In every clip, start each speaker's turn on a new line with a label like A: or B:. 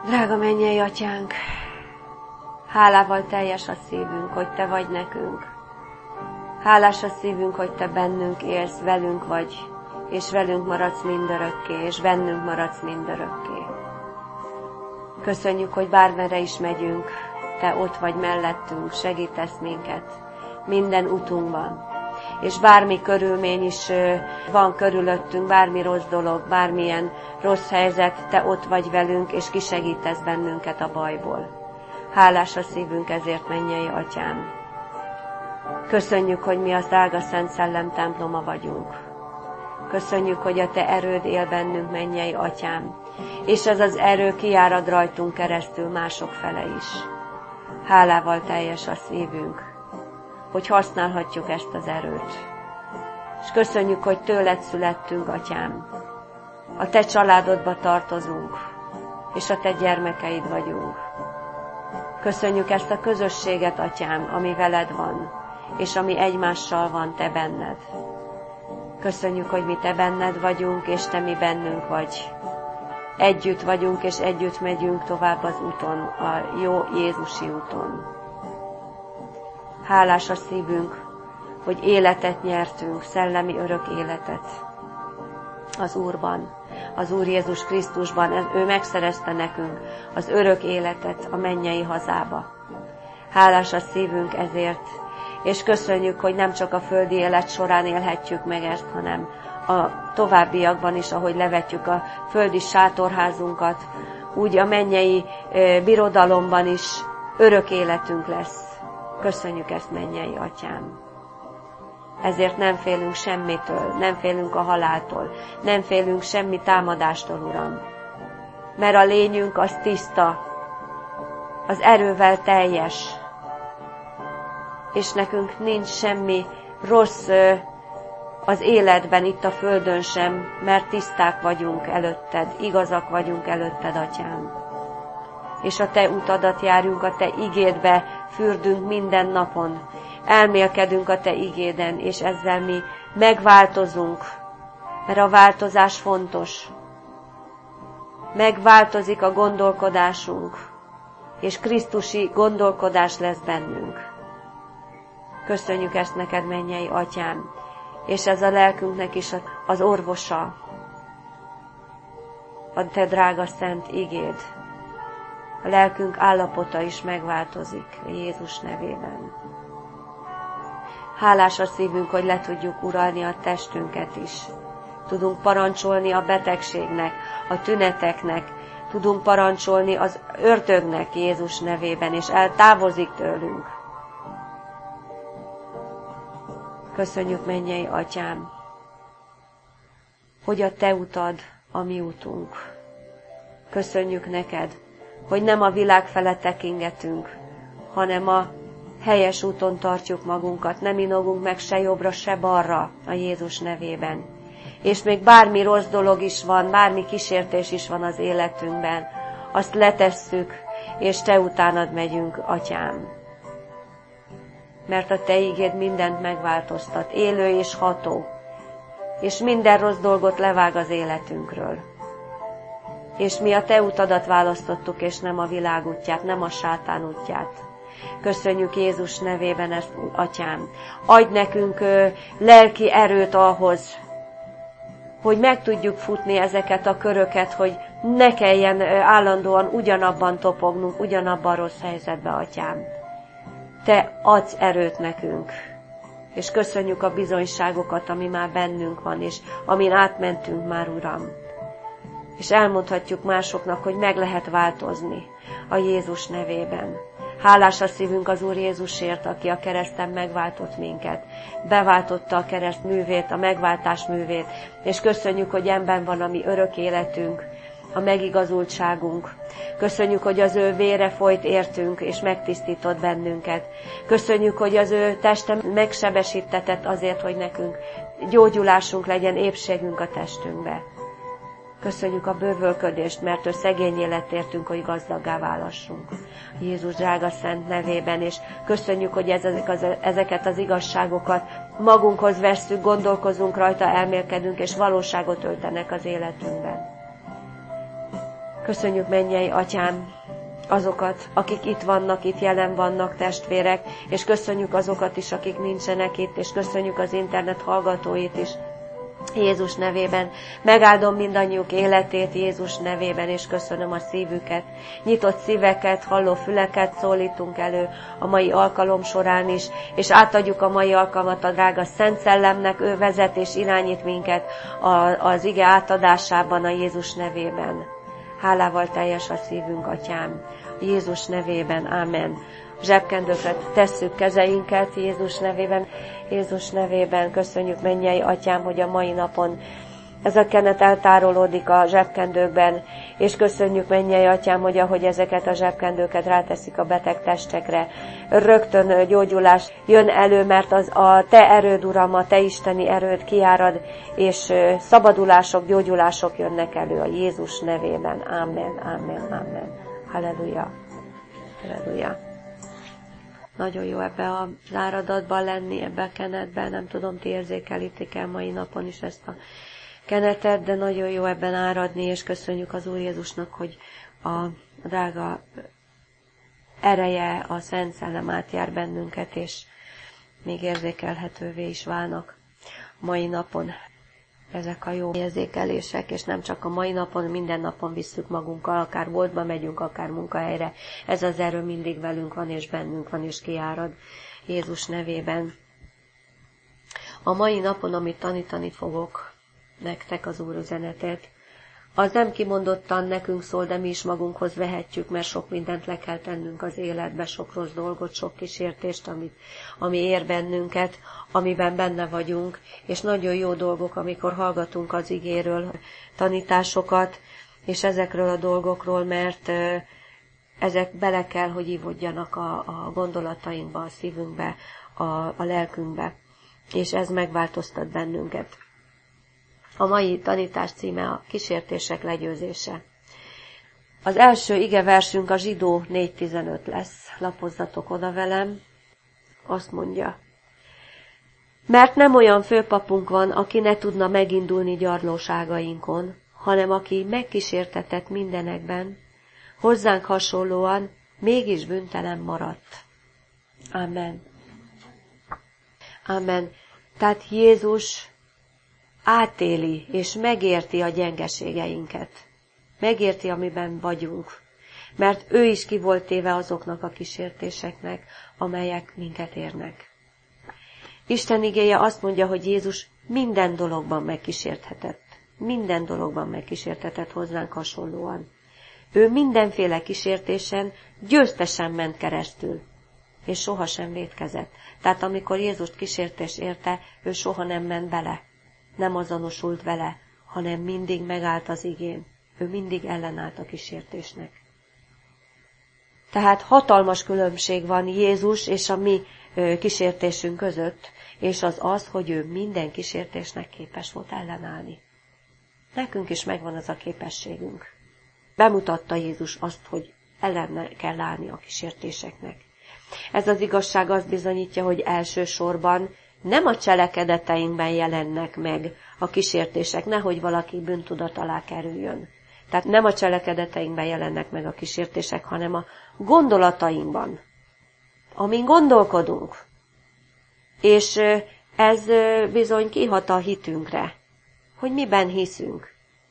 A: Drága mennyei Atyánk, hálával teljes a szívünk, hogy Te vagy nekünk. Hálás a szívünk, hogy Te bennünk élsz, velünk vagy, és velünk maradsz mindörökké, és bennünk maradsz mindörökké. Köszönjük, hogy bármerre is megyünk, Te ott vagy mellettünk, segítesz minket minden utunkban. És bármi körülmény is van körülöttünk, bármi rossz dolog, bármilyen rossz helyzet, Te ott vagy velünk, és kisegítesz bennünket a bajból. Hálás a szívünk ezért, mennyei Atyám. Köszönjük, hogy mi az drága Szent Szellem temploma vagyunk. Köszönjük, hogy a Te erőd él bennünk, mennyei Atyám, és ez az erő kijárad rajtunk keresztül mások fele is. Hálával teljes a szívünk, hogy használhatjuk ezt az erőt. És köszönjük, hogy Tőled születtünk, Atyám. A Te családodba tartozunk, és a Te gyermekeid vagyunk. Köszönjük ezt a közösséget, Atyám, ami veled van, és ami egymással van, Te benned. Köszönjük, hogy mi Te benned vagyunk, és Te mi bennünk vagy. Együtt vagyunk, és együtt megyünk tovább az úton, a jó Jézusi úton. Hálás a szívünk, hogy életet nyertünk, szellemi örök életet az Úrban, az Úr Jézus Krisztusban. Ő megszerezte nekünk az örök életet a mennyei hazába. Hálás a szívünk ezért, és köszönjük, hogy nem csak a földi élet során élhetjük meg ezt, hanem a továbbiakban is, ahogy levetjük a földi sátorházunkat, úgy a mennyei birodalomban is örök életünk lesz. Köszönjük ezt, mennyei Atyám. Ezért nem félünk semmitől, nem félünk a haláltól, nem félünk semmi támadástól, Uram. Mert a lényünk az tiszta, az erővel teljes, és nekünk nincs semmi rossz az életben, itt a földön sem, mert tiszták vagyunk előtted, igazak vagyunk előtted, Atyám. És a Te utadat járjunk, a Te igédbe fürdünk minden napon, elmélkedünk a Te igéden, és ezzel mi megváltozunk, mert a változás fontos. Megváltozik a gondolkodásunk, és krisztusi gondolkodás lesz bennünk. Köszönjük ezt neked, mennyei Atyám, és ez a lelkünknek is az orvosa, a Te drága szent igéd. A lelkünk állapota is megváltozik Jézus nevében. Hálás a szívünk, hogy le tudjuk uralni a testünket is. Tudunk parancsolni a betegségnek, a tüneteknek, tudunk parancsolni az ördögnek Jézus nevében, és eltávozik tőlünk. Köszönjük, mennyei Atyám, hogy a Te utad a mi utunk. Köszönjük neked, hogy nem a világ fele tekingetünk, hanem a helyes úton tartjuk magunkat, nem inogunk meg se jobbra, se balra a Jézus nevében. És még bármi rossz dolog is van, bármi kísértés is van az életünkben, azt letesszük, és Te utánad megyünk, Atyám. Mert a Te igéd mindent megváltoztat, élő és ható, és minden rossz dolgot levág az életünkről. És mi a Te utadat választottuk, és nem a világ útját, nem a sátán útját. Köszönjük Jézus nevében ezt, Atyám. Adj nekünk lelki erőt ahhoz, hogy meg tudjuk futni ezeket a köröket, hogy ne kelljen állandóan ugyanabban topognunk, ugyanabban a rossz helyzetbe, Atyám. Te adsz erőt nekünk, és köszönjük a bizonyságokat, ami már bennünk van, és amin átmentünk már, Uram. És elmondhatjuk másoknak, hogy meg lehet változni a Jézus nevében. Hálás a szívünk az Úr Jézusért, aki a kereszten megváltott minket. Beváltotta a kereszt művét, a megváltás művét, és köszönjük, hogy ebben van a mi örök életünk, a megigazultságunk. Köszönjük, hogy az ő vére folyt értünk, és megtisztított bennünket. Köszönjük, hogy az ő teste megsebesítetett azért, hogy nekünk gyógyulásunk legyen, épségünk a testünkbe. Köszönjük a bővölködést, mert ő szegény életértünk, hogy gazdaggá válassunk. Jézus drága szent nevében, és köszönjük, hogy ezeket az igazságokat magunkhoz vesszük, gondolkozunk rajta, elmélkedünk, és valóságot öltenek az életünkben. Köszönjük, mennyei Atyám, azokat, akik itt vannak, itt jelen vannak, testvérek, és köszönjük azokat is, akik nincsenek itt, és köszönjük az internet hallgatóit is. Jézus nevében. Megáldom mindannyiuk életét Jézus nevében, és köszönöm a szívüket. Nyitott szíveket, halló füleket szólítunk elő a mai alkalom során is, és átadjuk a mai alkalmat a drága Szent Szellemnek, ő vezet és irányít minket az ige átadásában a Jézus nevében. Hálával teljes a szívünk, Atyám. Jézus nevében, ámen. Zsebkendőkre tesszük kezeinket Jézus nevében. Jézus nevében köszönjük, mennyei Atyám, hogy a mai napon ez a kenet eltárolódik a zsebkendőkben, és köszönjük, mennyei Atyám, hogy ahogy ezeket a zsebkendőket ráteszik a beteg testekre, rögtön gyógyulás jön elő, mert az a Te erőd, Uram, a Te isteni erőd kiárad, és szabadulások, gyógyulások jönnek elő a Jézus nevében. Amen, amen, amen. Halleluja. Halleluja. Nagyon jó ebbe az áradatban lenni, ebbe a kenetben. Nem tudom, ti érzékelítik el mai napon is ezt a kenetet, de nagyon jó ebben áradni, és köszönjük az Úr Jézusnak, hogy a drága ereje, a Szent Szellem átjár bennünket, és még érzékelhetővé is válnak mai napon ezek a jó érzékelések, és nem csak a mai napon, minden napon visszük magunkkal, akár boltba megyünk, akár munkahelyre. Ez az erő mindig velünk van, és bennünk van, és kiárad Jézus nevében. A mai napon, amit tanítani fogok nektek az Úr üzenetet, az nem kimondottan nekünk szól, de mi is magunkhoz vehetjük, mert sok mindent le kell tennünk az életbe, sok rossz dolgot, sok kísértést, ami ér bennünket, amiben benne vagyunk, és nagyon jó dolgok, amikor hallgatunk az igéről tanításokat, és ezekről a dolgokról, mert ezek bele kell, hogy ivódjanak a gondolatainkba, a szívünkbe, a lelkünkbe, és ez megváltoztat bennünket. A mai tanítás címe a kísértések legyőzése. Az első igeversünk a Zsidó 4.15 lesz. Lapozzatok oda velem. Azt mondja: mert nem olyan főpapunk van, aki ne tudna megindulni gyarlóságainkon, hanem aki megkísértetett mindenekben, hozzánk hasonlóan mégis bűntelen maradt. Amen. Amen. Tehát Jézus átéli és megérti a gyengeségeinket. Megérti, amiben vagyunk. Mert ő is ki volt téve azoknak a kísértéseknek, amelyek minket érnek. Isten igéje azt mondja, hogy Jézus minden dologban megkísérthetett. Minden dologban megkísérthetett hozzánk hasonlóan. Ő mindenféle kísértésen győztesen ment keresztül, és sohasem vétkezett. Tehát amikor Jézust kísértés érte, ő soha nem ment bele. Nem azonosult vele, hanem mindig megállt az igén. Ő mindig ellenállt a kísértésnek. Tehát hatalmas különbség van Jézus és a mi kísértésünk között, és az, hogy ő minden kísértésnek képes volt ellenállni. Nekünk is megvan az a képességünk. Bemutatta Jézus azt, hogy ellen kell állni a kísértéseknek. Ez az igazság azt bizonyítja, hogy elsősorban nem a cselekedeteinkben jelennek meg a kísértések, nehogy valaki bűntudat alá kerüljön. Tehát nem a cselekedeteinkben jelennek meg a kísértések, hanem a gondolatainkban, amin gondolkodunk. És ez bizony kihat a hitünkre, hogy miben hiszünk.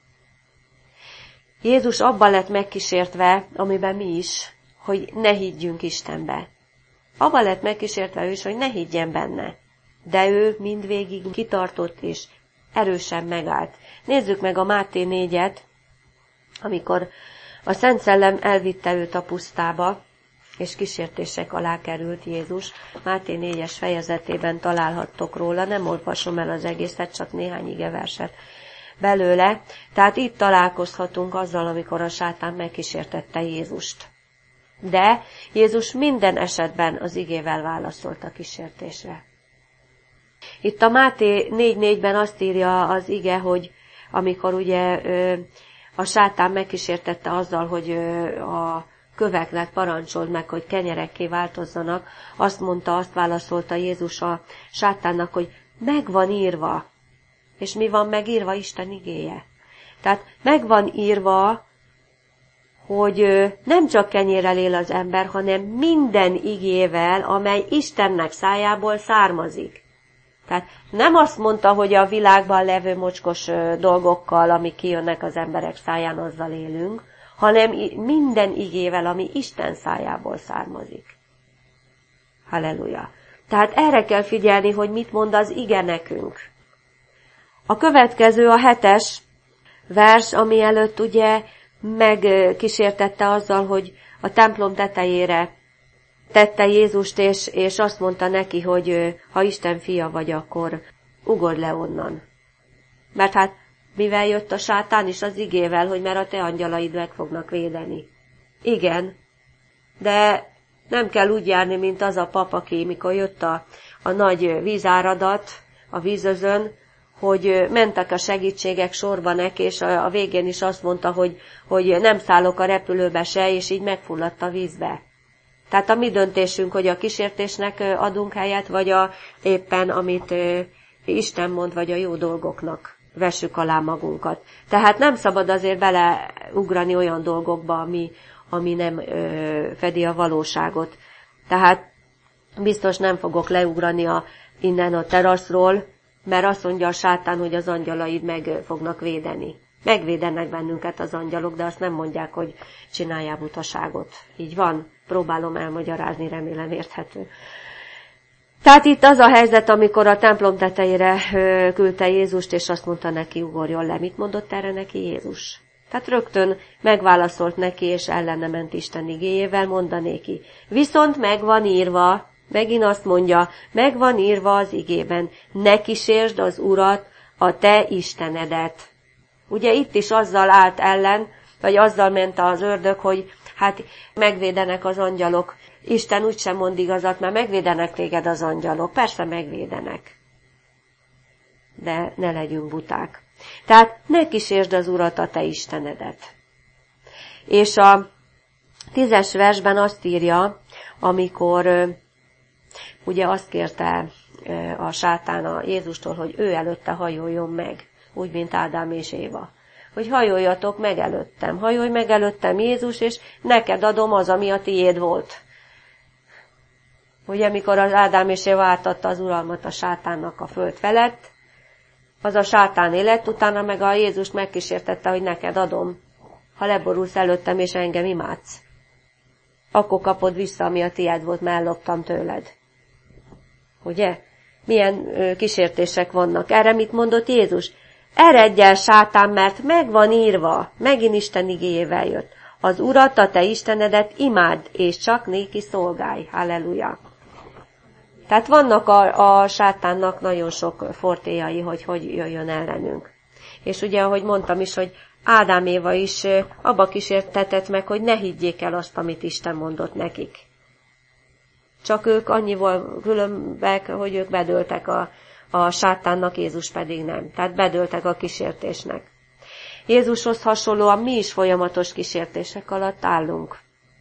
A: Jézus abban lett megkísértve, amiben mi is, hogy ne higgyünk Istenbe. Abban lett megkísértve ő is, hogy ne higgyen benne. De ő mindvégig kitartott és erősen megállt. Nézzük meg a Máté 4-et, amikor a Szent Szellem elvitte őt a pusztába, és kísértések alá került Jézus. Máté 4-es fejezetében találhattok róla, nem olvasom el az egészet, csak néhány igeverset belőle. Tehát itt találkozhatunk azzal, amikor a sátán megkísértette Jézust. De Jézus minden esetben az igével válaszolt a kísértésre. Itt a Máté 4.4-ben azt írja az ige, hogy amikor ugye a sátán megkísértette azzal, hogy a köveknek parancsolt meg, hogy kenyerekké változzanak, azt válaszolta Jézus a sátánnak, hogy meg van írva. És mi van megírva? Isten igéje. Tehát meg van írva, hogy nem csak kenyérrel él az ember, hanem minden igével, amely Istennek szájából származik. Tehát nem azt mondta, hogy a világban levő mocskos dolgokkal, amik kijönnek az emberek száján, azzal élünk, hanem minden igével, ami Isten szájából származik. Halleluja! Tehát erre kell figyelni, hogy mit mond az ige nekünk. A következő, a 7. vers, ami előtt ugye megkísértette azzal, hogy a templom tetejére tette Jézust, és azt mondta neki, hogy ha Isten fia vagy, akkor ugorj le onnan. Mert hát mivel jött a sátán is az igével, hogy mert a te angyalaid meg fognak védeni. Igen, de nem kell úgy járni, mint az a pap, aki mikor jött a nagy vízáradat a vízözön, hogy mentek a segítségek sorba neki, és a végén is azt mondta, hogy nem szállok a repülőbe se, és így megfulladt a vízbe. Tehát a mi döntésünk, hogy a kísértésnek adunk helyet, vagy éppen amit Isten mond, vagy a jó dolgoknak vessük alá magunkat. Tehát nem szabad azért beleugrani olyan dolgokba, ami nem fedi a valóságot. Tehát biztos nem fogok leugrani innen a teraszról, mert azt mondja a sátán, hogy az angyalaid meg fognak védeni. Megvédenek bennünket az angyalok, de azt nem mondják, hogy csináljál butaságot. Így van, próbálom elmagyarázni, remélem érthető. Tehát itt az a helyzet, amikor a templom tetejére küldte Jézust, és azt mondta neki, ugorjon le. Mit mondott erre neki Jézus? Tehát rögtön megválaszolt neki, és ellene ment Isten igéjével, mondanéki. Viszont megvan írva, megint azt mondja, megvan írva az igében, ne kísérsd az Urat, a te Istenedet. Ugye itt is azzal állt ellen, vagy azzal ment az ördög, hogy hát megvédenek az angyalok. Isten úgysem mond igazat, mert megvédenek téged az angyalok. Persze megvédenek. De ne legyünk buták. Tehát ne kísérsd az Urat, a te Istenedet. És a 10. versben azt írja, amikor ugye azt kérte a sátán a Jézustól, hogy ő előtte hajoljon meg, úgy, mint Ádám és Éva. Hogy hajoljatok meg előttem, hajolj meg előttem Jézus, és neked adom az, ami a tiéd volt. Ugye, amikor az Ádám és Éva átadta az uralmat a sátánnak a föld felett, az a sátán élet, utána meg a Jézust megkísértette, hogy neked adom, ha leborulsz előttem, és engem imádsz. Akkor kapod vissza, ami a tiéd volt, mert elloptam tőled. Ugye? Milyen kísértések vannak. Erre mit mondott Jézus? Eredj el, sátán, mert meg van írva, megint Isten igéjével jött. Az Urat, a te Istenedet imádd, és csak néki szolgálj. Halleluja. Tehát vannak a sátánnak nagyon sok fortéjai, hogy jöjjön ellenünk. És ugye, ahogy mondtam is, hogy Ádám Éva is abba kísértetett meg, hogy ne higgyék el azt, amit Isten mondott nekik. Csak ők annyival különbek, hogy ők bedőltek a sátánnak, Jézus pedig nem. Tehát bedőltek a kísértésnek. Jézushoz hasonlóan mi is folyamatos kísértések alatt állunk.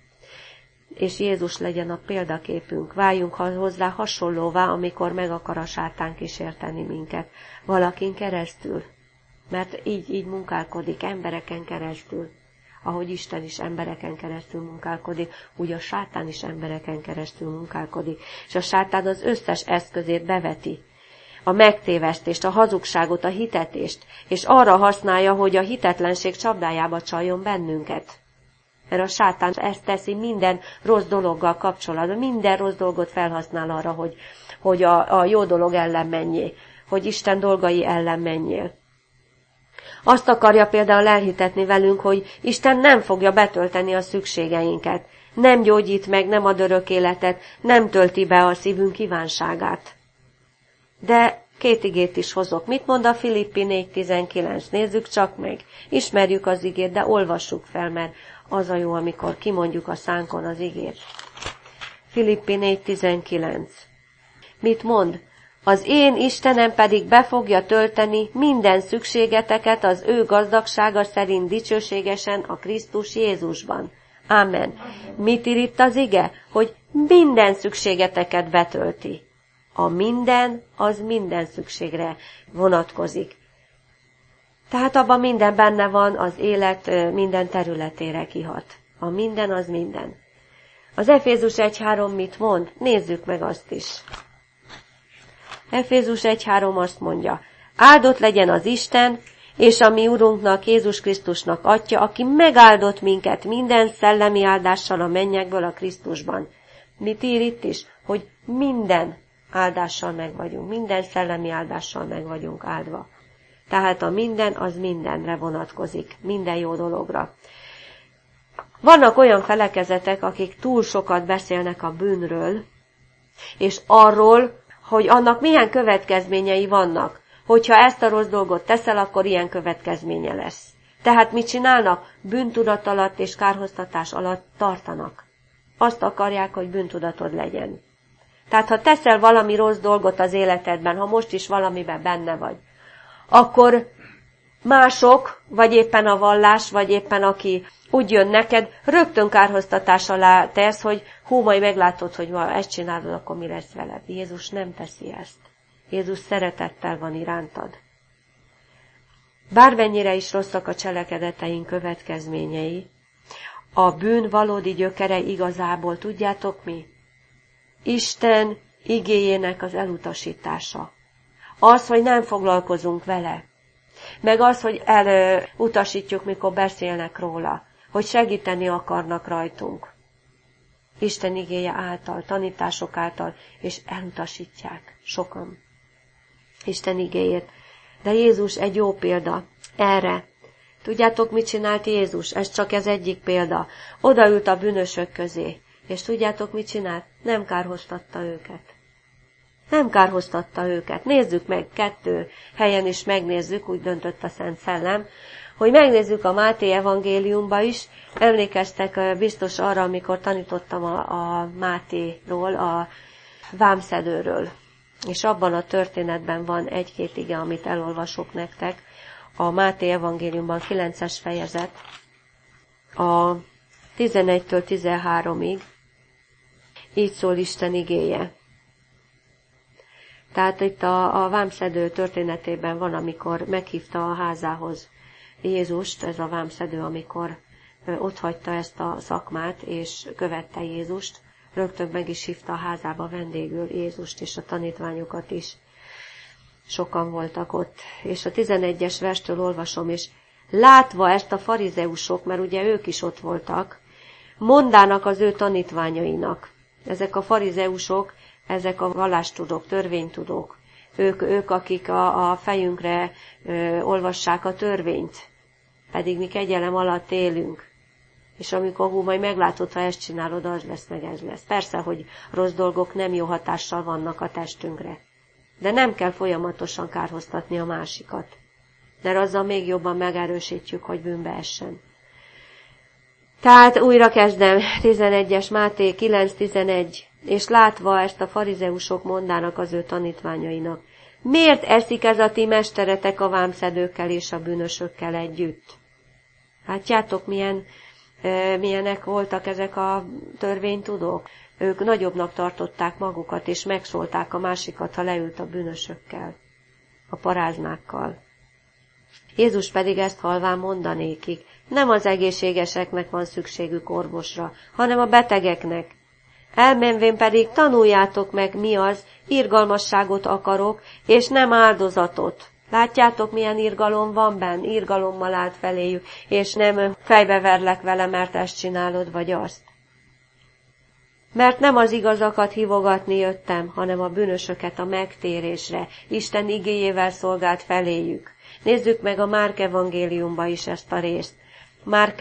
A: És Jézus legyen a példaképünk. Váljunk hozzá hasonlóvá, amikor meg akar a sátán kísérteni minket. Valakin keresztül. Mert így munkálkodik, embereken keresztül. Ahogy Isten is embereken keresztül munkálkodik, úgy a sátán is embereken keresztül munkálkodik. És a sátán az összes eszközét beveti. A megtévesztést, a hazugságot, a hitetést, és arra használja, hogy a hitetlenség csapdájába csaljon bennünket. Mert a sátán ezt teszi minden rossz dologgal kapcsolatban, minden rossz dolgot felhasznál arra, hogy a jó dolog ellen menjél, hogy Isten dolgai ellen menjél. Azt akarja például elhitetni velünk, hogy Isten nem fogja betölteni a szükségeinket, nem gyógyít meg, nem ad örök életet, nem tölti be a szívünk kívánságát. De 2 igét is hozok. Mit mond a Filippi 4.19? Nézzük csak meg. Ismerjük az igét, de olvassuk fel, mert az a jó, amikor kimondjuk a szánkon az igét. Filippi 4.19. Mit mond? Az én Istenem pedig be fogja tölteni minden szükségeteket az ő gazdagsága szerint dicsőségesen a Krisztus Jézusban. Amen. Mit ír itt az ige? Hogy minden szükségeteket betölti. A minden, az minden szükségre vonatkozik. Tehát abban minden benne van, az élet minden területére kihat. A minden az minden. Az Efézus 1.3 mit mond? Nézzük meg azt is. Efézus 1.3 azt mondja, áldott legyen az Isten, és a mi Urunknak, Jézus Krisztusnak Atya, aki megáldott minket minden szellemi áldással a mennyekből a Krisztusban. Mit ír itt is? Hogy minden áldással meg vagyunk, minden szellemi áldással meg vagyunk áldva. Tehát a minden az mindenre vonatkozik, minden jó dologra. Vannak olyan felekezetek, akik túl sokat beszélnek a bűnről, és arról, hogy annak milyen következményei vannak. Hogyha ezt a rossz dolgot teszel, akkor ilyen következménye lesz. Tehát mit csinálnak? Bűntudat alatt és kárhoztatás alatt tartanak. Azt akarják, hogy bűntudatod legyen. Tehát ha teszel valami rossz dolgot az életedben, ha most is valamiben benne vagy, akkor mások, vagy éppen a vallás, vagy éppen aki úgy jön neked, rögtön kárhoztatás alá tesz, hogy majd meglátod, hogy ezt csinálod, akkor mi lesz veled. Jézus nem teszi ezt. Jézus szeretettel van irántad. Bármennyire is rosszak a cselekedeteink következményei, a bűn valódi gyökere igazából, tudjátok mi? Isten igéjének az elutasítása. Az, hogy nem foglalkozunk vele. Meg az, hogy elutasítjuk, mikor beszélnek róla. Hogy segíteni akarnak rajtunk. Isten igéje által, tanítások által, és elutasítják sokan Isten igéjét. De Jézus egy jó példa erre. Tudjátok, mit csinált Jézus? Ez egyik példa. Odaült a bűnösök közé. És tudjátok, mit csinált? Nem kárhoztatta őket. Nem kárhoztatta őket. Nézzük meg, 2 helyen is megnézzük, úgy döntött a Szent Szellem, hogy megnézzük a Máté evangéliumba is. Emlékeztek biztos arra, amikor tanítottam a Mátéról, a vámszedőről. És abban a történetben van 1-2 ige, amit elolvasok nektek. A Máté evangéliumban 9-es fejezet, a 11-től 13-ig. Így szól Isten igéje. Tehát itt a vámszedő történetében van, amikor meghívta a házához Jézust, ez a vámszedő, amikor otthagyta ezt a szakmát, és követte Jézust, rögtön meg is hívta a házába vendégül Jézust és a tanítványokat is. Sokan voltak ott. És a 11-es verstől olvasom, és látva ezt a farizeusok, mert ugye ők is ott voltak, mondának az ő tanítványainak. Ezek a farizeusok, ezek a vallástudók, törvénytudók. Ők akik a fejünkre olvassák a törvényt, pedig mi kegyelem alatt élünk. És amikor majd meglátod, ha ezt csinálod, az lesz, meg ez lesz. Persze, hogy rossz dolgok nem jó hatással vannak a testünkre. De nem kell folyamatosan kárhoztatni a másikat. Mert azzal még jobban megerősítjük, hogy bűnbe essen. Tehát újra kezdem, 11-es Máté 9.11. És látva ezt a farizeusok mondának az ő tanítványainak. Miért eszik ez a ti mesteretek a vámszedőkkel és a bűnösökkel együtt? Látjátok, milyenek voltak ezek a törvénytudók? Ők nagyobbnak tartották magukat, és megszólták a másikat, ha leült a bűnösökkel, a paráznákkal. Jézus pedig ezt halván mondanékik. Nem az egészségeseknek van szükségük orvosra, hanem a betegeknek. Elmenvén pedig tanuljátok meg, mi az, irgalmasságot akarok, és nem áldozatot. Látjátok, milyen irgalom van benn? Irgalommal állt feléjük, és nem fejbeverlek vele, mert ezt csinálod, vagy azt. Mert nem az igazakat hívogatni jöttem, hanem a bűnösöket a megtérésre. Isten igéjével szolgált feléjük. Nézzük meg a Márk evangéliumba is ezt a részt. Márk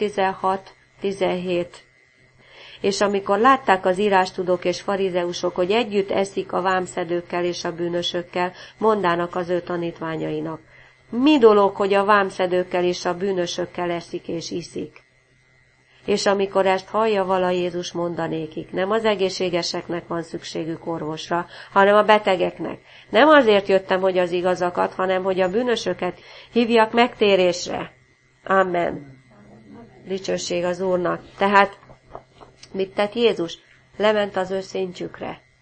A: 2.16-17. És amikor látták az írástudók és farizeusok, hogy együtt eszik a vámszedőkkel és a bűnösökkel, mondának az ő tanítványainak. Mi dolog, hogy a vámszedőkkel és a bűnösökkel eszik és iszik? És amikor ezt hallja vala, Jézus mondanékik, nem az egészségeseknek van szükségük orvosra, hanem a betegeknek. Nem azért jöttem, hogy az igazakat, hanem hogy a bűnösöket hívjak megtérésre. Amen. Dicsőség az Úrnak. Tehát mit tett Jézus? Lement az ő szintjükre.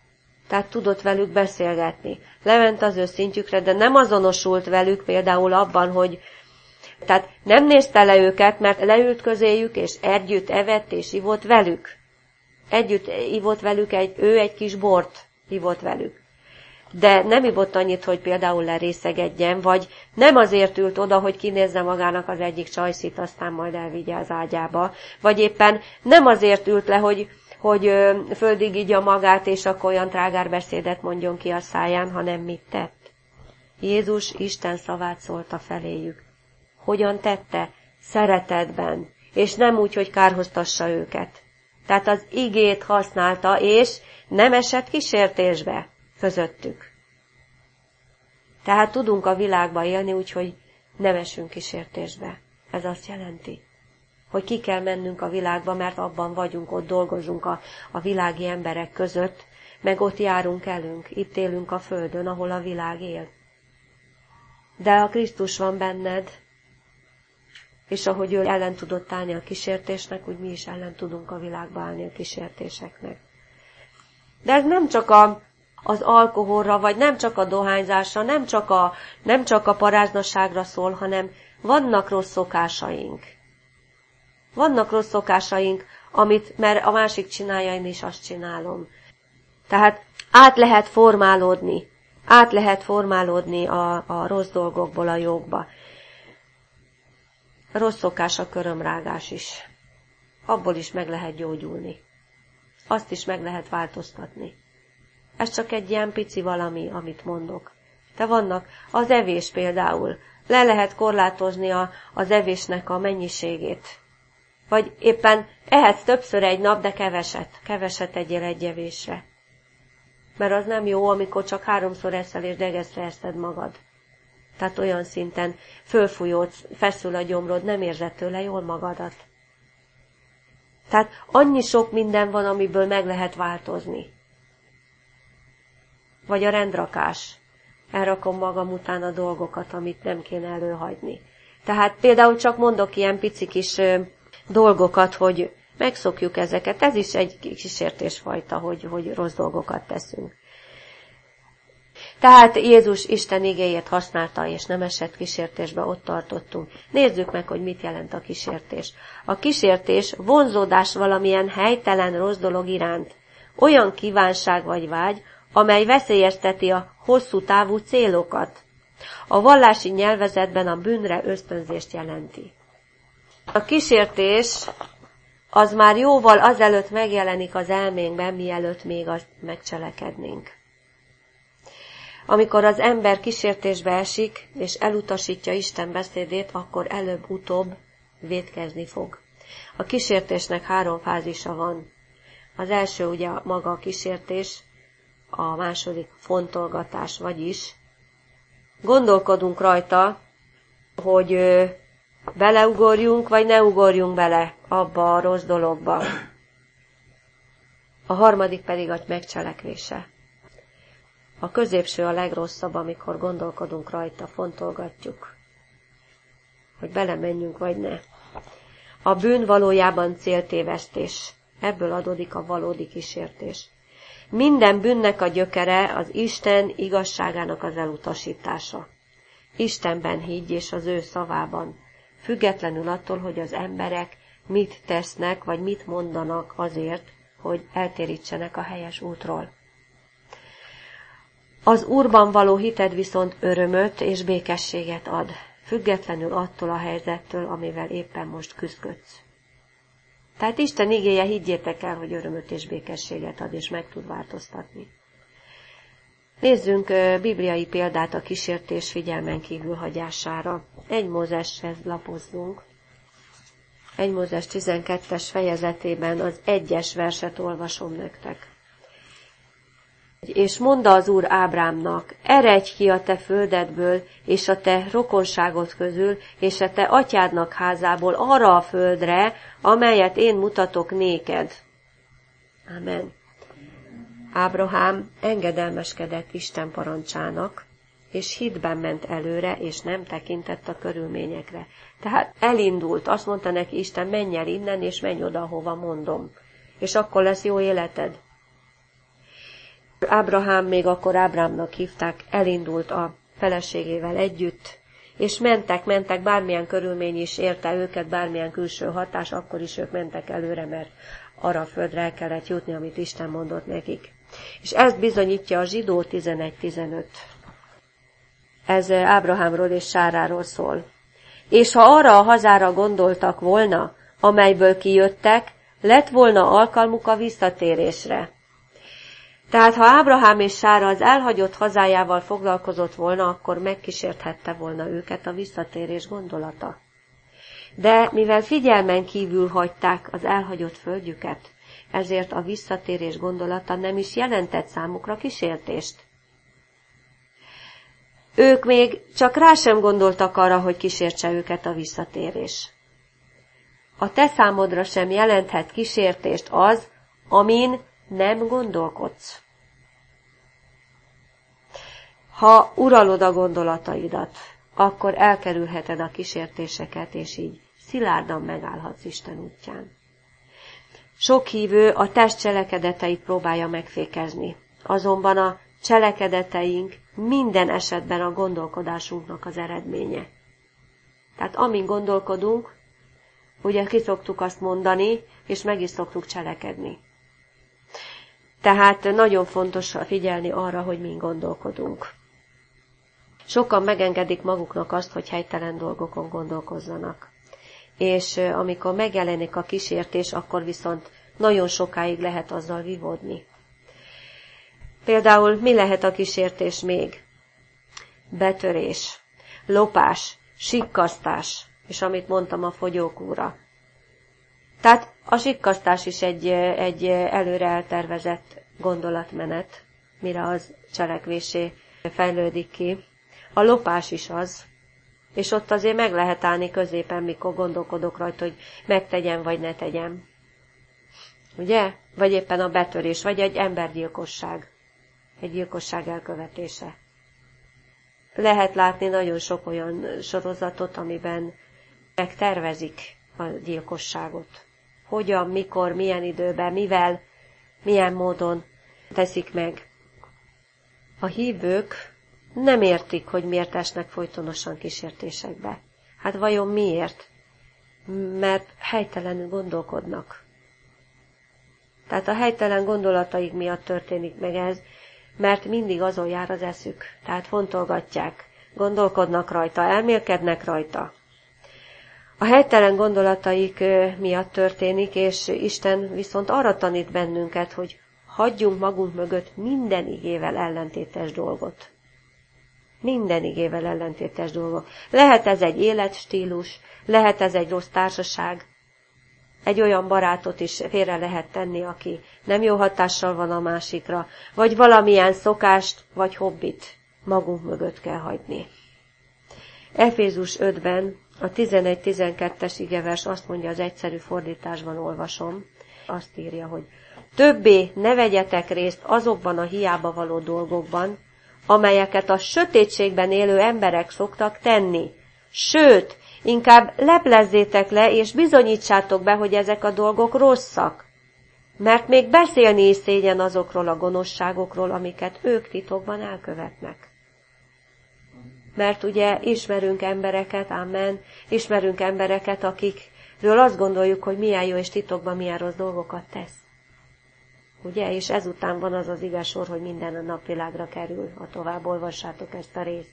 A: Tehát tudott velük beszélgetni. Lement az ő szintjükre, de nem azonosult velük például abban, hogy tehát nem nézte le őket, mert leült közéjük, és együtt evett és ivott velük. Együtt ivott velük, ő egy kis bort ivott velük. De nem ivott annyit, hogy például lerészegedjen, vagy nem azért ült oda, hogy kinézze magának az egyik csajszit, aztán majd elvigye az ágyába, vagy éppen nem azért ült le, hogy földig igya magát, és akkor olyan trágárbeszédet mondjon ki a száján, hanem mit tett. Jézus Isten szavát szólta feléjük. Hogyan tette? Szeretetben, és nem úgy, hogy kárhoztassa őket. Tehát az igét használta, és nem esett kísértésbe közöttük. Tehát tudunk a világba élni, úgyhogy nem esünk kísértésbe. Ez azt jelenti, hogy ki kell mennünk a világba, mert abban vagyunk, ott dolgozunk a világi emberek között, meg ott járunk elünk, itt élünk a földön, ahol a világ él. De ha Krisztus van benned, és ahogy ő ellen tudott állni a kísértésnek, úgy mi is ellen tudunk a világba állni a kísértéseknek. De ez nem csak az alkoholra, vagy nem csak a dohányzásra, nem csak a paráznaságra szól, hanem vannak rossz szokásaink. Vannak rossz szokásaink, mert a másik csinálja, én is azt csinálom. Tehát át lehet formálódni a rossz dolgokból a jókba. A rossz szokás a körömrágás is. Abból is meg lehet gyógyulni. Azt is meg lehet változtatni. Ez csak egy ilyen pici valami, amit mondok. De vannak az evés például. Le lehet korlátozni az evésnek a mennyiségét. Vagy éppen ehetsz többször egy nap, de keveset egyél egy evésre. Mert az nem jó, amikor csak 3-szor eszel és degeszre eszed magad. Tehát olyan szinten fölfújódsz, feszül a gyomrod, nem érzed tőle jól magadat. Tehát annyi sok minden van, amiből meg lehet változni. Vagy a rendrakás. Elrakom magam után a dolgokat, amit nem kéne előhagyni. Tehát például csak mondok ilyen pici kis dolgokat, hogy megszokjuk ezeket. Ez is egy kísértésfajta, hogy rossz dolgokat teszünk. Tehát Jézus Isten igéjét használta, és nem esett kísértésbe, ott tartottunk. Nézzük meg, hogy mit jelent a kísértés. A kísértés vonzódás valamilyen helytelen rossz dolog iránt. Olyan kívánság vagy vágy, amely veszélyezteti a hosszú távú célokat. A vallási nyelvezetben a bűnre ösztönzést jelenti. A kísértés az már jóval azelőtt megjelenik az elménkben, mielőtt még azt megcselekednénk. Amikor az ember kísértésbe esik, és elutasítja Isten beszédét, akkor előbb-utóbb vétkezni fog. A kísértésnek 3 fázisa van. Az első ugye maga a kísértés, a második fontolgatás, vagyis gondolkodunk rajta, hogy beleugorjunk, vagy ne ugorjunk bele abba a rossz dologba. A harmadik pedig a megcselekvése. A középső a legrosszabb, amikor gondolkodunk rajta, fontolgatjuk, hogy belemenjünk, vagy ne. A bűn valójában céltévesztés. Ebből adódik a valódi kísértés. Minden bűnnek a gyökere az Isten igazságának az elutasítása. Istenben higgy és az ő szavában, függetlenül attól, hogy az emberek mit tesznek, vagy mit mondanak azért, hogy eltérítsenek a helyes útról. Az Úrban való hited viszont örömöt és békességet ad, függetlenül attól a helyzettől, amivel éppen most küzdködsz. Tehát Isten igéje, higgyétek el, hogy örömöt és békességet ad, és meg tud változtatni. Nézzünk bibliai példát a kísértés figyelmen kívül hagyására. 1 Mózeshez lapozzunk. 1 Mózes 12-es fejezetében az 1-es verset olvasom nektek. És mondta az Úr Ábrámnak, eredj ki a te földedből, és a te rokonságod közül, és a te atyádnak házából arra a földre, amelyet én mutatok néked. Amen. Ábrahám engedelmeskedett Isten parancsának, és hitben ment előre, és nem tekintett a körülményekre. Tehát elindult, azt mondta neki Isten, menj el innen, és menj oda, hova mondom. És akkor lesz jó életed. Ábrahám, még akkor Ábrámnak hívták, elindult a feleségével együtt, és mentek, bármilyen körülmény is érte őket, bármilyen külső hatás, akkor is ők mentek előre, mert arra a földre el kellett jutni, amit Isten mondott nekik. És ezt bizonyítja a Zsidó 11:15. Ez Ábrahámról és Sáráról szól. És ha arra a hazára gondoltak volna, amelyből kijöttek, lett volna alkalmuk a visszatérésre. Tehát ha Ábrahám és Sára az elhagyott hazájával foglalkozott volna, akkor megkísérthette volna őket a visszatérés gondolata. De mivel figyelmen kívül hagyták az elhagyott földjüket, ezért a visszatérés gondolata nem is jelentett számukra kísértést. Ők még csak rá sem gondoltak arra, hogy kísértse őket a visszatérés. A te számodra sem jelenthet kísértést az, amin nem gondolkodsz. Ha uralod a gondolataidat, akkor elkerülheted a kísértéseket, és így szilárdan megállhatsz Isten útján. Sok hívő a test cselekedeteit próbálja megfékezni, azonban a cselekedeteink minden esetben a gondolkodásunknak az eredménye. Tehát amin gondolkodunk, ugye ki szoktuk azt mondani, és meg is szoktuk cselekedni. Tehát nagyon fontos figyelni arra, hogy min gondolkodunk. Sokan megengedik maguknak azt, hogy helytelen dolgokon gondolkozzanak. És amikor megjelenik a kísértés, akkor viszont nagyon sokáig lehet azzal vívódni. Például mi lehet a kísértés még? Betörés, lopás, sikkasztás, és amit mondtam, a fogyókúra. Tehát a sikkasztás is egy előre eltervezett gondolatmenet, mire az cselekvésé fejlődik ki. A lopás is az, és ott azért meg lehet állni középen, mikor gondolkodok rajta, hogy megtegyem, vagy ne tegyem. Ugye? Vagy éppen a betörés, vagy egy embergyilkosság, egy gyilkosság elkövetése. Lehet látni nagyon sok olyan sorozatot, amiben megtervezik a gyilkosságot. Hogyan, mikor, milyen időben, mivel, milyen módon teszik meg. A hívők nem értik, hogy miért esnek folytonosan kísértésekbe. Hát vajon miért? Mert helytelenül gondolkodnak. Tehát a helytelen gondolataik miatt történik meg ez, mert mindig azon jár az eszük. Tehát fontolgatják, gondolkodnak rajta, elmélkednek rajta. A helytelen gondolataik miatt történik, és Isten viszont arra tanít bennünket, hogy hagyjunk magunk mögött minden igével ellentétes dolgot. Minden igével ellentétes dolgok. Lehet ez egy életstílus, lehet ez egy rossz társaság, egy olyan barátot is félre lehet tenni, aki nem jó hatással van a másikra, vagy valamilyen szokást, vagy hobbit magunk mögött kell hagyni. Efézus 5-ben a 11-12-es igevers azt mondja, az egyszerű fordításban olvasom, azt írja, hogy többé ne vegyetek részt azokban a hiába való dolgokban, amelyeket a sötétségben élő emberek szoktak tenni. Sőt, inkább leplezzétek le, és bizonyítsátok be, hogy ezek a dolgok rosszak. Mert még beszélni is szégyen azokról a gonoszságokról, amiket ők titokban elkövetnek. Mert ugye ismerünk embereket, amen, ismerünk embereket, akikről azt gondoljuk, hogy milyen jó és titokban milyen rossz dolgokat tesz. Ugye, és ezután van az az igaz sor, hogy minden a napvilágra kerül, ha tovább olvassátok ezt a részt.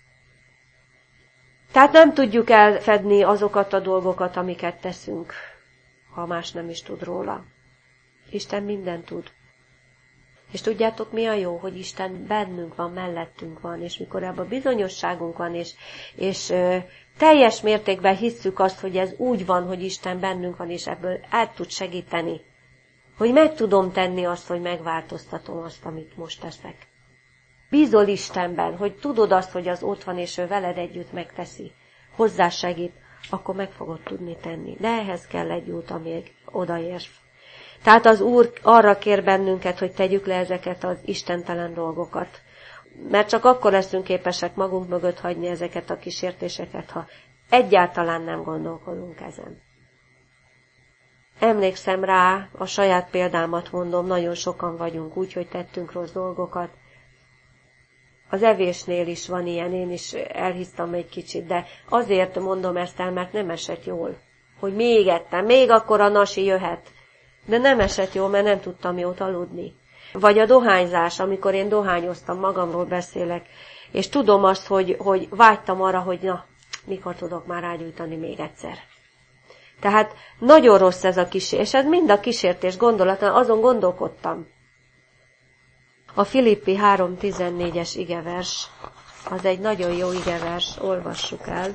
A: Tehát nem tudjuk elfedni azokat a dolgokat, amiket teszünk, ha más nem is tud róla. Isten mindent tud. És tudjátok, mi a jó, hogy Isten bennünk van, mellettünk van, és mikor ebben bizonyosságunk van, és teljes mértékben hisszük azt, hogy ez úgy van, hogy Isten bennünk van, és ebből el tud segíteni, hogy meg tudom tenni azt, hogy megváltoztatom azt, amit most teszek. Bízol Istenben, hogy tudod azt, hogy az ott van, és ő veled együtt megteszi, hozzásegít, akkor meg fogod tudni tenni. De ehhez kell egy út, amíg odaérsz. Tehát az Úr arra kér bennünket, hogy tegyük le ezeket az istentelen dolgokat. Mert csak akkor leszünk képesek magunk mögött hagyni ezeket a kísértéseket, ha egyáltalán nem gondolkodunk ezen. Emlékszem rá, a saját példámat mondom, nagyon sokan vagyunk úgy, hogy tettünk rossz dolgokat. Az evésnél is van ilyen, én is elhisztam egy kicsit, de azért mondom ezt el, mert nem esett jól. Hogy még ettem, még akkor a nasi jöhet. De nem esett jól, mert nem tudtam jót aludni. Vagy a dohányzás, amikor én dohányoztam, magamról beszélek, és tudom azt, hogy vágytam arra, hogy na, mikor tudok már rágyújtani még egyszer. Tehát nagyon rossz ez a kísértés, és ez mind a kísértés gondolata, azon gondolkodtam. A Filippi 3.14-es igevers, az egy nagyon jó igevers, olvassuk el.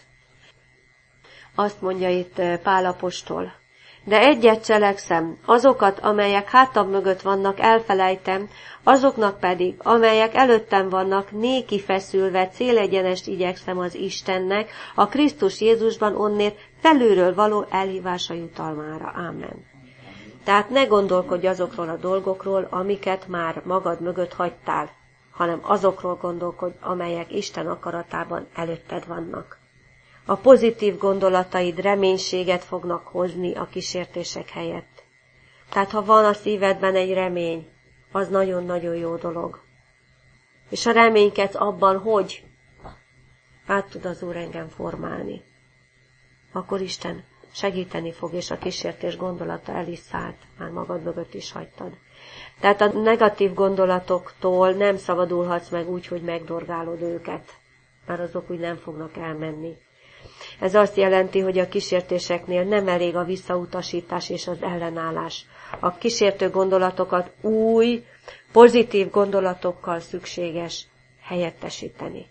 A: Azt mondja itt Pál apostol. De egyet cselekszem, azokat, amelyek hátam mögött vannak, elfelejtem, azoknak pedig, amelyek előttem vannak, néki feszülve célegyenest igyekszem az Istennek, a Krisztus Jézusban onnét felülről való elhívása jutalmára. Ámen. Tehát ne gondolkodj azokról a dolgokról, amiket már magad mögött hagytál, hanem azokról gondolkodj, amelyek Isten akaratában előtted vannak. A pozitív gondolataid reménységet fognak hozni a kísértések helyett. Tehát ha van a szívedben egy remény, az nagyon-nagyon jó dolog. És ha reménykedsz abban, hogy át tud az Úr engem formálni, akkor Isten segíteni fog, és a kísértés gondolata el is szállt, már magad mögött is hagytad. Tehát a negatív gondolatoktól nem szabadulhatsz meg úgy, hogy megdorgálod őket, mert azok úgy nem fognak elmenni. Ez azt jelenti, hogy a kísértéseknél nem elég a visszautasítás és az ellenállás. A kísértő gondolatokat új, pozitív gondolatokkal szükséges helyettesíteni.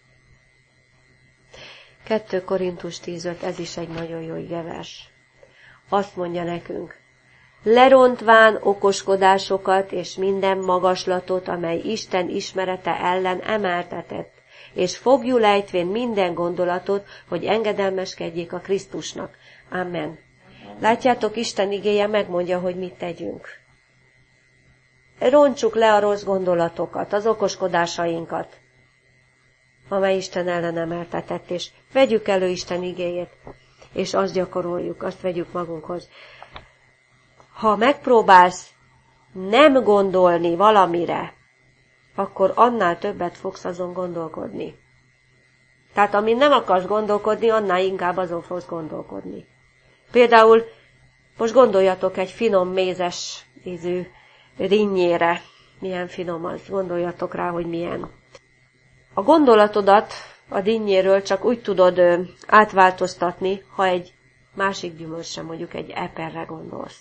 A: 2 Korintus 10.5, ez is egy nagyon jó igevers. Azt mondja nekünk, lerontván okoskodásokat és minden magaslatot, amely Isten ismerete ellen emeltetett, és fogjul ejtvén minden gondolatot, hogy engedelmeskedjék a Krisztusnak. Amen. Látjátok, Isten igéje megmondja, hogy mit tegyünk. Rontsuk le a rossz gondolatokat, az okoskodásainkat, amely Isten ellen emeltetett, és vegyük elő Isten igéjét, és azt gyakoroljuk, azt vegyük magunkhoz. Ha megpróbálsz nem gondolni valamire, akkor annál többet fogsz azon gondolkodni. Tehát amin nem akarsz gondolkodni, annál inkább azon fogsz gondolkodni. Például most gondoljatok egy finom mézes ízű rinnyére. Milyen finom az, gondoljatok rá, hogy milyen. A gondolatodat a dinnyéről csak úgy tudod átváltoztatni, ha egy másik gyümölcsre, mondjuk egy eperre gondolsz.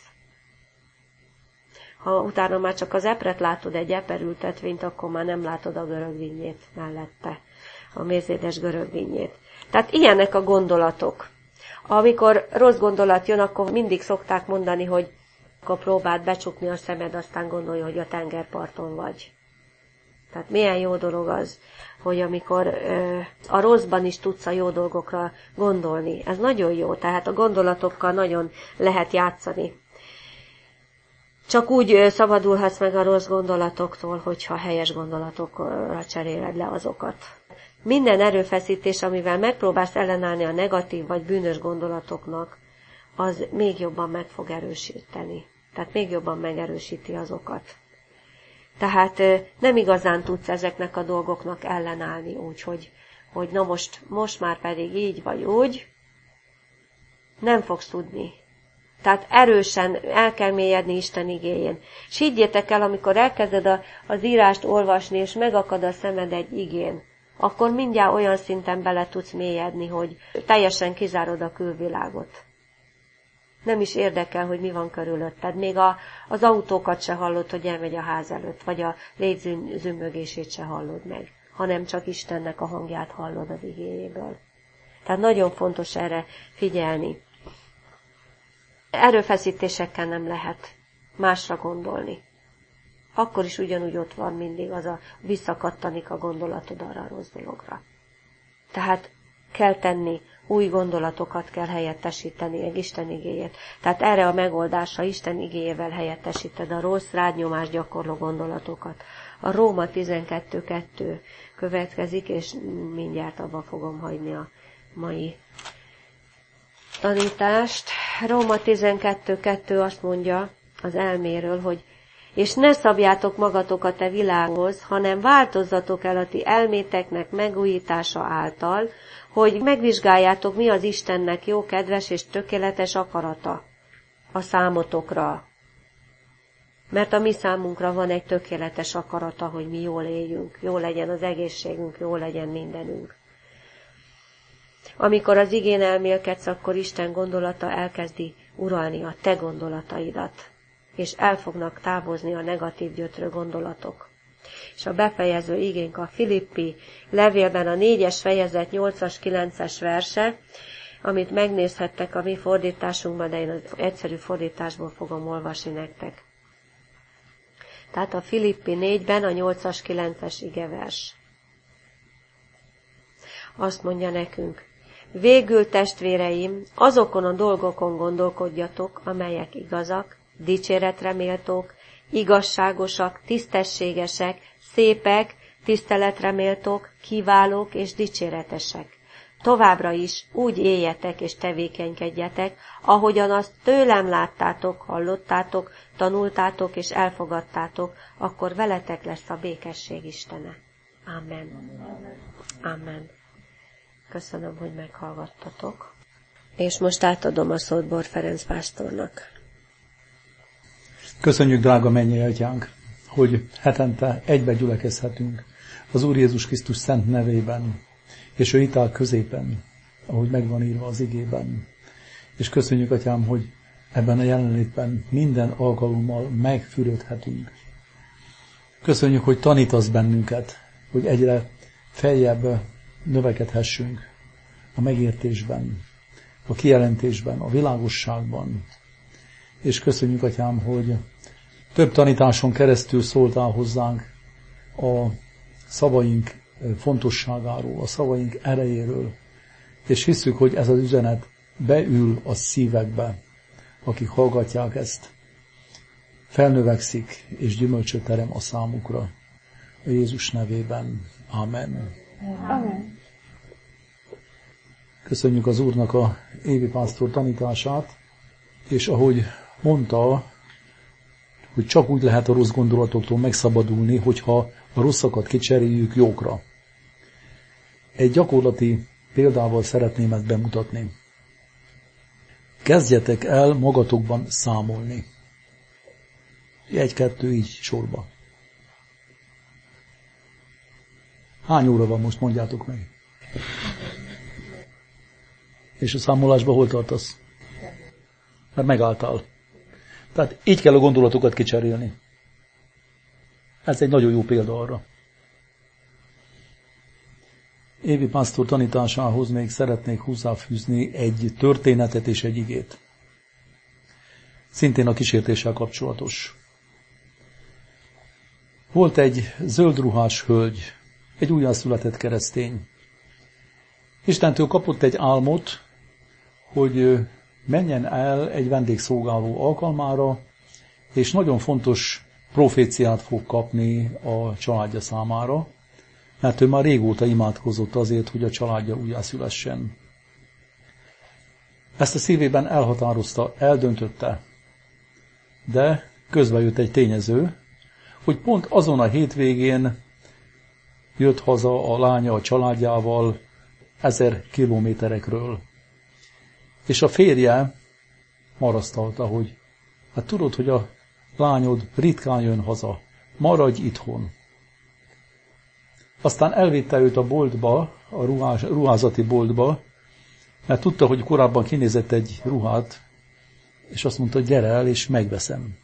A: Ha utána már csak az epret látod, egy eperültetvényt, akkor már nem látod a görögdinnyét mellette, a mézédes görögdinnyét. Tehát ilyenek a gondolatok. Amikor rossz gondolat jön, akkor mindig szokták mondani, hogy akkor próbáld becsukni a szemed, aztán gondolj, hogy a tengerparton vagy. Tehát milyen jó dolog az, hogy amikor a rosszban is tudsz a jó dolgokra gondolni. Ez nagyon jó, tehát a gondolatokkal nagyon lehet játszani. Csak úgy szabadulhatsz meg a rossz gondolatoktól, hogyha helyes gondolatokra cseréled le azokat. Minden erőfeszítés, amivel megpróbálsz ellenállni a negatív vagy bűnös gondolatoknak, az még jobban meg fog erősíteni. Tehát még jobban megerősíti azokat. Tehát nem igazán tudsz ezeknek a dolgoknak ellenállni úgy, hogy na most már pedig így vagy úgy. Nem fogsz tudni. Tehát erősen el kell mélyedni Isten igéjén. És higgyétek el, amikor elkezded az írást olvasni, és megakad a szemed egy igén, akkor mindjárt olyan szinten bele tudsz mélyedni, hogy teljesen kizárod a külvilágot. Nem is érdekel, hogy mi van körülötted. Még az autókat se hallod, hogy elmegy a ház előtt, vagy a légy zümmögését se hallod meg, hanem csak Istennek a hangját hallod az igéjéből. Tehát nagyon fontos erre figyelni. Erőfeszítésekkel nem lehet másra gondolni. Akkor is ugyanúgy ott van mindig az a visszakattanik a gondolatod arra a rossz dologra. Tehát kell tenni, új gondolatokat kell helyettesíteni, egy Isten igéjét. Tehát erre a megoldásra Isten igéjével helyettesíted a rossz, rádnyomást gyakorló gondolatokat. A Róma 12.2 következik, és mindjárt abba fogom hagyni a mai tanítást. Róma 12.2 azt mondja az elméről, hogy és ne szabjátok magatokat a világhoz, hanem változzatok el a ti elméteknek megújítása által, hogy megvizsgáljátok, mi az Istennek jó, kedves és tökéletes akarata a számotokra. Mert a mi számunkra van egy tökéletes akarata, hogy mi jól éljünk, jó legyen az egészségünk, jó legyen mindenünk. Amikor az igén elmélkedsz, akkor Isten gondolata elkezdi uralni a te gondolataidat, és el fognak távozni a negatív gyötrő gondolatok. És a befejező igénk a Filippi levélben a 4. fejezet 8-as, 9-es verse, amit megnézhettek a mi fordításunkban, de én az egyszerű fordításból fogom olvasni nektek. Tehát a Filippi 4-ben a 8-as, 9-es igevers. Azt mondja nekünk: végül, testvéreim, azokon a dolgokon gondolkodjatok, amelyek igazak, dicséretre méltók, igazságosak, tisztességesek, szépek, tiszteletre méltók, kiválók és dicséretesek. Továbbra is úgy éljetek és tevékenykedjetek, ahogyan azt tőlem láttátok, hallottátok, tanultátok és elfogadtátok, akkor veletek lesz a békesség Istene. Amen. Amen. Köszönöm, hogy meghallgattatok. És most átadom a szót Bor Ferenc pásztornak.
B: Köszönjük, drága mennyei Atyánk, hogy hetente egybe gyülekezhetünk az Úr Jézus Krisztus szent nevében, és ő itt áll középen, ahogy megvan írva az igében. És köszönjük, Atyám, hogy ebben a jelenlétben minden alkalommal megfürödhetünk. Köszönjük, hogy tanítasz bennünket, hogy egyre feljebb növekedhessünk a megértésben, a kijelentésben, a világosságban. És köszönjük, Atyám, hogy több tanításon keresztül szóltál hozzánk a szavaink fontosságáról, a szavaink erejéről, és hiszük, hogy ez az üzenet beül a szívekbe, akik hallgatják ezt. Felnövekszik, és gyümölcsöt terem a számukra. A Jézus nevében. Amen.
C: Amen.
B: Köszönjük az Úrnak a Évi pásztor tanítását, és ahogy mondta, hogy csak úgy lehet a rossz gondolatoktól megszabadulni, hogyha a rosszakat kicseréljük jókra. Egy gyakorlati példával szeretném ezt bemutatni. Kezdjetek el magatokban számolni. 1-2 így sorba. Hány óra van most, mondjátok meg? És a számolásban hol tartasz? Mert megálltál. Tehát így kell a gondolatokat kicserélni. Ez egy nagyon jó példa arra. Évi pásztor tanításához még szeretnék hozzáfűzni egy történetet és egy igét. Szintén a kísértéssel kapcsolatos. Volt egy zöldruhás hölgy, egy újjászületett keresztény. Istentől kapott egy álmot, hogy menjen el egy vendégszolgáló alkalmára, és nagyon fontos proféciát fog kapni a családja számára, mert ő már régóta imádkozott azért, hogy a családja újjászülessen. Ezt a szívében elhatározta, eldöntötte, de közbe jött egy tényező, hogy pont azon a hétvégén jött haza a lánya a családjával 1000 kilométerekről. És a férje marasztalta, hogy hát tudod, hogy a lányod ritkán jön haza, maradj itthon. Aztán elvitte őt a boltba, a ruházati boltba, mert tudta, hogy korábban kinézett egy ruhát, és azt mondta, gyere el, és megveszem.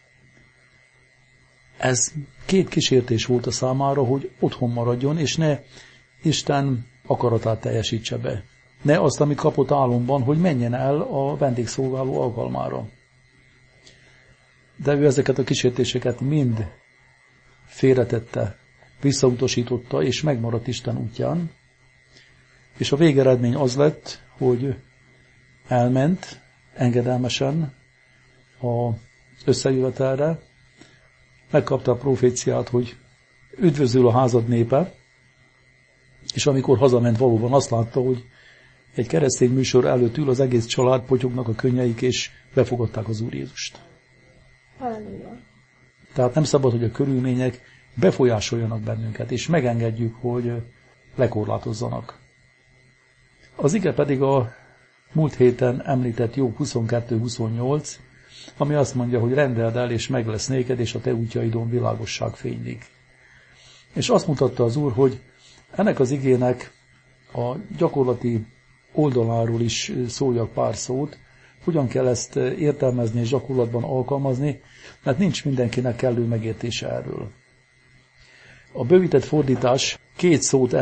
B: Ez 2 kísértés volt a számára, hogy otthon maradjon, és ne Isten akaratát teljesítse be. Ne azt, amit kapott álomban, hogy menjen el a vendégszolgáló alkalmára. De ő ezeket a kísértéseket mind félretette, visszautasította, és megmaradt Isten útján. És a végeredmény az lett, hogy elment engedelmesen az összejövetelre, megkapta a proféciát, hogy üdvözül a házad népe, és amikor hazament, valóban azt látta, hogy egy keresztény műsor előtt ül az egész család, potyognak a könnyeik, és befogadták az Úr Jézust.
A: Halleluja.
B: Tehát nem szabad, hogy a körülmények befolyásoljanak bennünket, és megengedjük, hogy lekorlátozzanak. Az ige pedig a múlt héten említett Jobb 22-28, ami azt mondja, hogy rendeld el, és meg lesz néked, és a te útjaidon világosság fénylik. És azt mutatta az Úr, hogy ennek az igének a gyakorlati oldaláról is szóljak pár szót, hogyan kell ezt értelmezni és gyakorlatban alkalmazni, mert nincs mindenkinek kellő megértése erről. A bővített fordítás 2 szót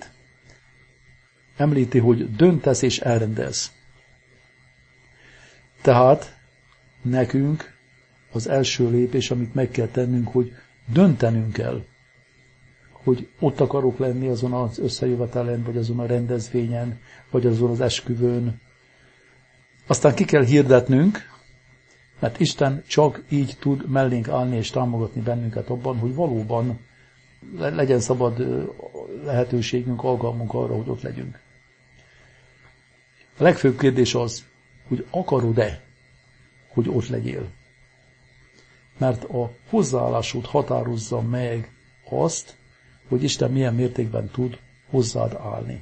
B: említi, hogy döntesz és elrendelsz. Tehát nekünk az első lépés, amit meg kell tennünk, hogy döntenünk kell, hogy ott akarok lenni azon az összejövetelen, vagy azon a rendezvényen, vagy azon az esküvőn. Aztán ki kell hirdetnünk, mert Isten csak így tud mellénk állni és támogatni bennünket abban, hogy valóban legyen szabad lehetőségünk, alkalmunk arra, hogy ott legyünk. A legfőbb kérdés az, hogy akarod-e, hogy ott legyél. Mert a hozzáállásod határozza meg azt, hogy Isten milyen mértékben tud hozzád állni.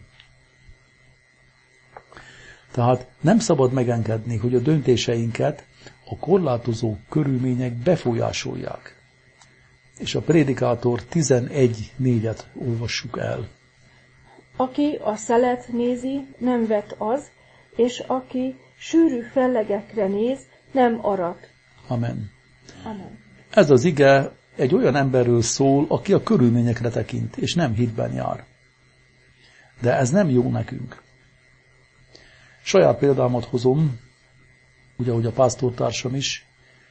B: Tehát nem szabad megengedni, hogy a döntéseinket a korlátozó körülmények befolyásolják. És a Prédikátor 11:4-et olvassuk el.
C: Aki a szelet nézi, nem vet az, és aki sűrű fellegekre néz, nem arat.
B: Amen.
C: Amen.
B: Ez az ige egy olyan emberről szól, aki a körülményekre tekint, és nem hitben jár. De ez nem jó nekünk. Saját példámat hozom, ugye, ahogy a pásztortársam is.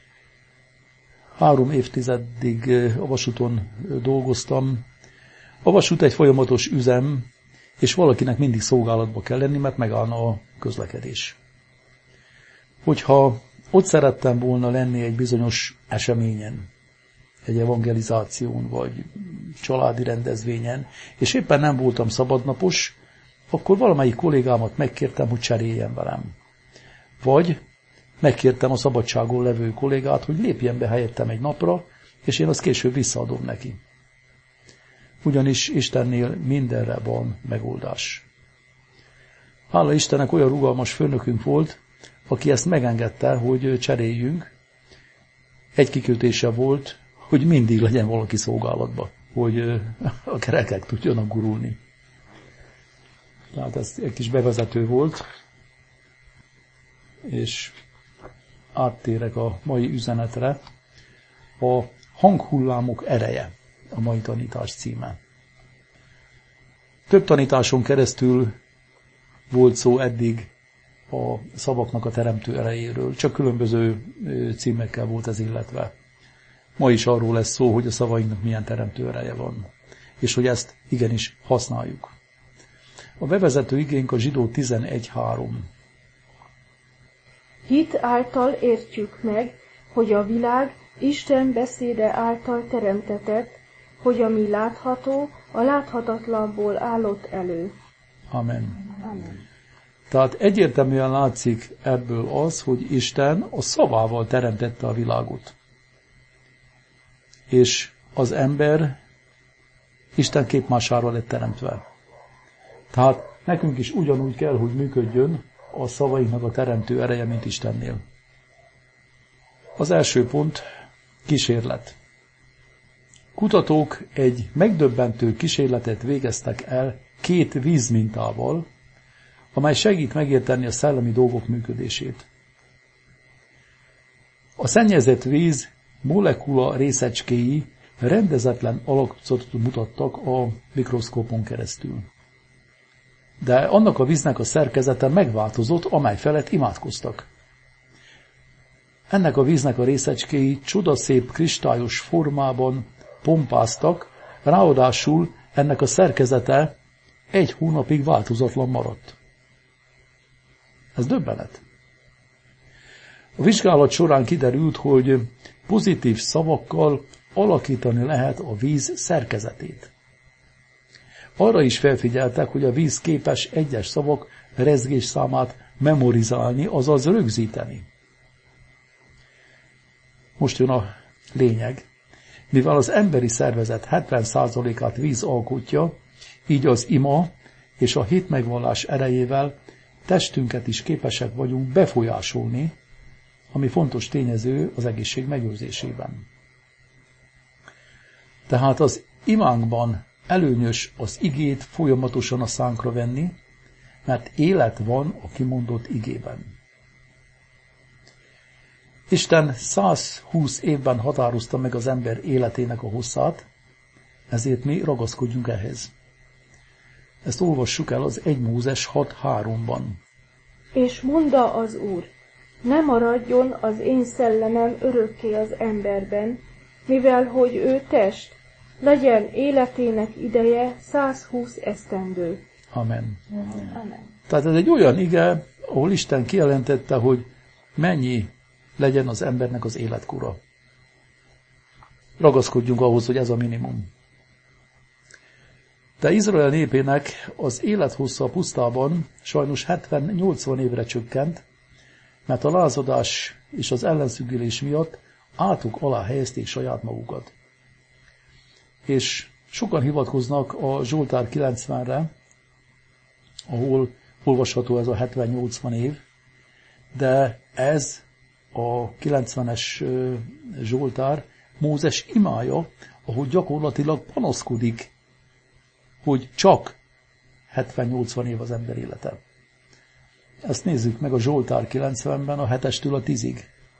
B: 3 évtizedig a vasúton dolgoztam. A vasút egy folyamatos üzem, és valakinek mindig szolgálatba kell lenni, mert megállna a közlekedés. Hogyha ott szerettem volna lenni egy bizonyos eseményen, egy evangelizáción, vagy családi rendezvényen, és éppen nem voltam szabadnapos, akkor valamelyik kollégámat megkértem, hogy cseréljen velem. Vagy megkértem a szabadságon levő kollégát, hogy lépjen be helyettem egy napra, és én azt később visszaadom neki. Ugyanis Istennél mindenre van megoldás. Hála Istennek olyan rugalmas főnökünk volt, aki ezt megengedte, hogy cseréljünk. Egy kikötése volt, hogy mindig legyen valaki szolgálatba, hogy a kerekek tudjanak gurulni. Tehát ez egy kis bevezető volt, és áttérek a mai üzenetre. A hanghullámok ereje a mai tanítás címe. Több tanításon keresztül volt szó eddig a szavaknak a teremtő erejéről, csak különböző címekkel volt ez illetve. Ma is arról lesz szó, hogy a szavainknak milyen teremtő ereje van, és hogy ezt igenis használjuk. A bevezető igénk a Zsidó 11:3.
C: Hit által értjük meg, hogy a világ Isten beszéde által teremtetett, hogy ami látható, a láthatatlanból állott elő.
B: Amen.
C: Amen.
B: Tehát egyértelműen látszik ebből az, hogy Isten a szavával teremtette a világot. És az ember Isten képmására lett teremtve. Tehát nekünk is ugyanúgy kell, hogy működjön a szavainknak a teremtő ereje, mint Istennél. Az első pont, kísérlet. Kutatók egy megdöbbentő kísérletet végeztek el 2 vízmintával, amely segít megérteni a szellemi dolgok működését. A szennyezett víz molekula részecskéi rendezetlen alakutat mutattak a mikroszkópon keresztül. De annak a víznek a szerkezete megváltozott, amely felett imádkoztak. Ennek a víznek a részecskéi csodaszép kristályos formában pompáztak, ráadásul ennek a szerkezete 1 hónapig változatlan maradt. Ez döbbenet. A vizsgálat során kiderült, hogy pozitív szavakkal alakítani lehet a víz szerkezetét. Arra is felfigyeltek, hogy a víz képes egyes szavak rezgés számát memorizálni, azaz rögzíteni. Most jön a lényeg. Mivel az emberi szervezet 70%-át víz alkotja, így az ima és a hitmegvallás erejével testünket is képesek vagyunk befolyásolni, ami fontos tényező az egészség megőrzésében. Tehát az imánkban előnyös az igét folyamatosan a szánkra venni, mert élet van a kimondott igében. Isten 120 évben határozta meg az ember életének a hosszát, ezért mi ragaszkodjunk ehhez. Ezt olvassuk el az 1 Mózes 6:3-ban.
C: És mondta az Úr, ne maradjon az én szellemem örökké az emberben, mivel hogy ő test, legyen életének ideje 120 esztendő.
B: Amen.
C: Amen.
B: Tehát ez egy olyan ige, ahol Isten kijelentette, hogy mennyi legyen az embernek az életkora. Ragaszkodjunk ahhoz, hogy ez a minimum. De Izrael népének az élethossza a pusztában sajnos 70-80 évre csökkent, mert a lázadás és az ellenszűkülés miatt átok alá helyezték saját magukat. És sokan hivatkoznak a Zsoltár 90-re, ahol olvasható ez a 70-80 év, de ez a 90-es Zsoltár Mózes imája, ahol gyakorlatilag panaszkodik, hogy csak 70-80 év az ember élete. Ezt nézzük meg a Zsoltár 90-ben, a 7-estől a 10-ig.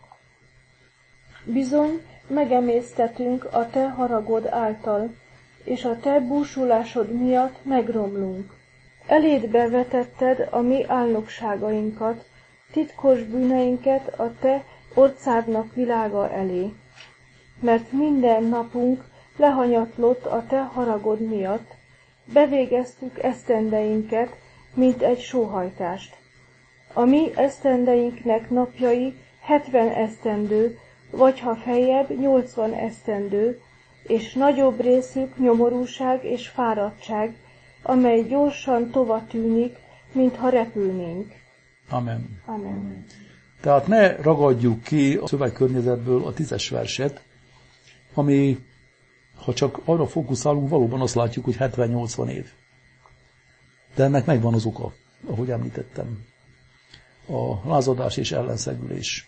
C: Bizony, megemésztetünk a te haragod által, és a te búsulásod miatt megromlunk. Eléd bevetetted a mi álnokságainkat, titkos bűneinket a te orcádnak világa elé. Mert minden napunk lehanyatlott a te haragod miatt, bevégeztük esztendeinket, mint egy sóhajtást. A mi esztendeinknek napjai 70 esztendő, vagy ha feljebb 80 esztendő, és nagyobb részük nyomorúság és fáradtság, amely gyorsan tova tűnik, mintha repülnénk.
B: Amen.
C: Amen.
B: Tehát ne ragadjuk ki a szövegkörnyezetből a 10-es verset, ami, ha csak arra fókuszálunk, valóban azt látjuk, hogy 70-80 év. De ennek megvan az oka, ahogy említettem. A lázadás és ellenszegülés.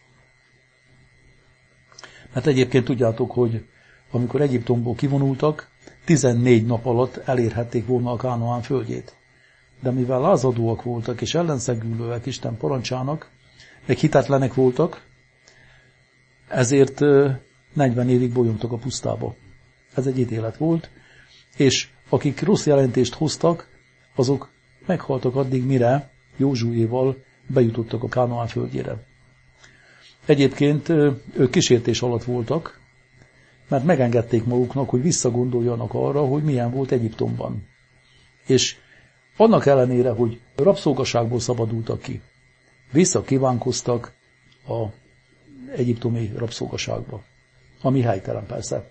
B: Mert egyébként tudjátok, hogy amikor Egyiptomból kivonultak, 14 nap alatt elérhették volna a Kánaán földjét. De mivel lázadóak voltak és ellenszegülőek Isten parancsának, meg hitetlenek voltak, ezért 40 évig bolyongtak a pusztába. Ez egy ítélet volt, és akik rossz jelentést hoztak, azok meghaltak addig, mire Józsuéval bejutottak a Kánaán földjére. Egyébként ők kísértés alatt voltak, mert megengedték maguknak, hogy visszagondoljanak arra, hogy milyen volt Egyiptomban. És annak ellenére, hogy rabszolgaságból szabadultak ki, visszakívánkoztak az egyiptomi rabszolgaságba, ami helytelen persze.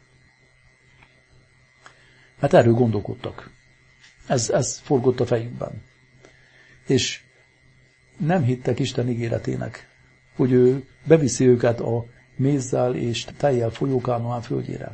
B: Hát erről gondolkodtak. Ez forgott a fejükben. És nem hittek Isten ígéretének, hogy ő beviszi őket a mézzel és tejjel folyó Kánaán földjére.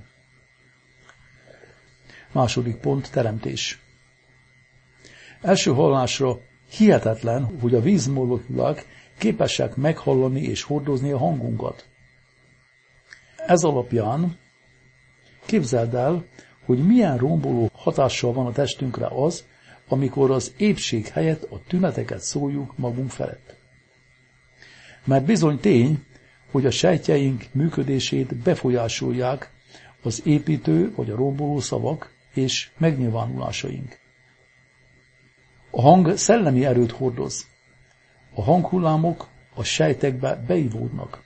B: Második pont, teremtés. Első hallásra hihetetlen, hogy a vízmolekulák képesek meghallani és hordozni a hangunkat. Ez alapján képzeld el, hogy milyen romboló hatással van a testünkre az, amikor az épség helyett a tüneteket szóljuk magunk felett. Mert bizony tény, hogy a sejtjeink működését befolyásolják az építő vagy a romboló szavak és megnyilvánulásaink. A hang szellemi erőt hordoz. A hanghullámok a sejtekbe beivódnak.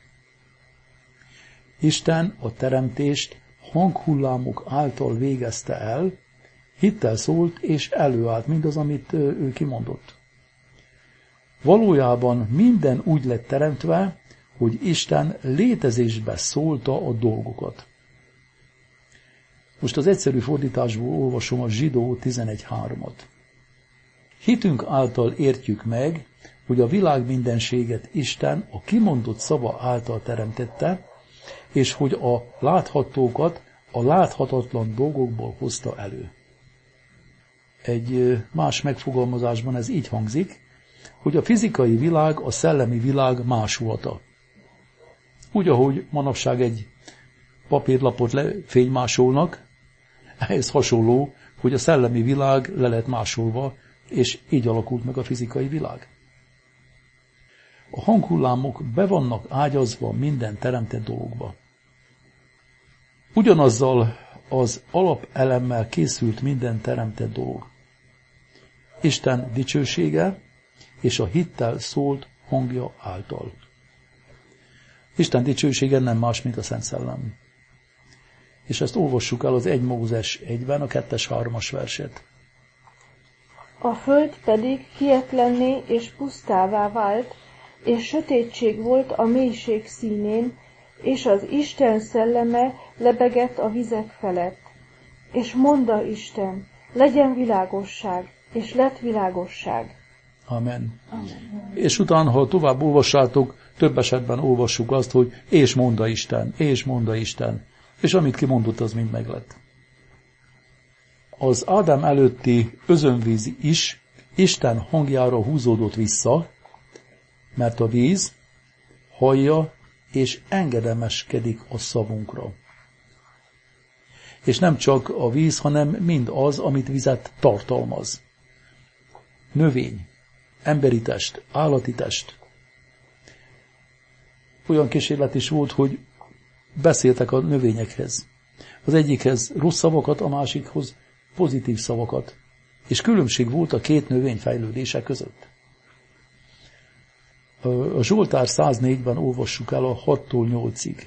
B: Isten a teremtést hanghullámok által végezte el, hittel szólt és előállt mindaz, amit ő kimondott. Valójában minden úgy lett teremtve, hogy Isten létezésbe szólta a dolgokat. Most az egyszerű fordításból olvasom a Zsidó 11.3-at. Hitünk által értjük meg, hogy a világ mindenséget Isten a kimondott szava által teremtette, és hogy a láthatókat a láthatatlan dolgokból hozta elő. Egy más megfogalmazásban ez így hangzik, hogy a fizikai világ a szellemi világ másolata. Úgy, ahogy manapság egy papírlapot fénymásolnak, ehhez hasonló, hogy a szellemi világ le lett másolva, és így alakult meg a fizikai világ. A hanghullámok be vannak ágyazva minden teremtett dologba. Ugyanazzal az alapelemmel készült minden teremtett dolog. Isten dicsősége és a hittel szólt hangja által. Isten dicsősége nem más, mint a Szent Szellem. És ezt olvassuk el az 1 Mózes 1-ben, a 2-3 verset.
C: A föld pedig hietlenné és pusztává vált, és sötétség volt a mélység színén, és az Isten szelleme lebegett a vizek felett. És mondta Isten, legyen világosság, és lett világosság.
B: Amen. Amen. És utána, ha tovább olvassátok, több esetben olvassuk azt, hogy és mondta Isten, és mondta Isten. És amit kimondott, az mind meglett. Az Ádám előtti özönvíz is Isten hangjára húzódott vissza, mert a víz hallja és engedelmeskedik a szavunkra. És nem csak a víz, hanem mind az, amit vizet tartalmaz. Növény, emberi test, állati test. Olyan kísérlet is volt, hogy beszéltek a növényekhez. Az egyikhez rossz szavakat, a másikhoz pozitív szavakat. És különbség volt a két növény fejlődése között. A Zsoltár 104-ben olvassuk el a 6-tól 8-ig.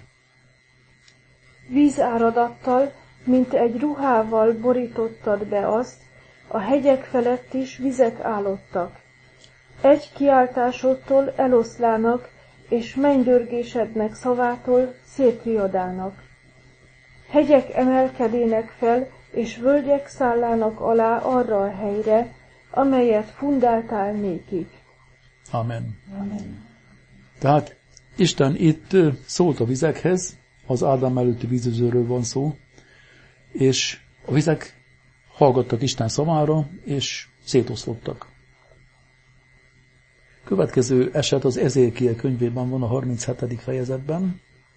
C: Vízáradattal, mint egy ruhával borítottad be azt, a hegyek felett is vizek állottak. Egy kiáltásodtól eloszlának, és mennydörgésednek szavától szétriadálnak. Hegyek emelkedének fel, és völgyek szállának alá arra a helyre, amelyet fundáltál nékik.
B: Amen. Amen. Tehát Isten itt szólt a vizekhez, az Ádám előtti vízözőről van szó, és a vizek hallgattak Isten szavára, és szétoszlottak. Következő eset az Ezékiel könyvében van a 37. fejezetben,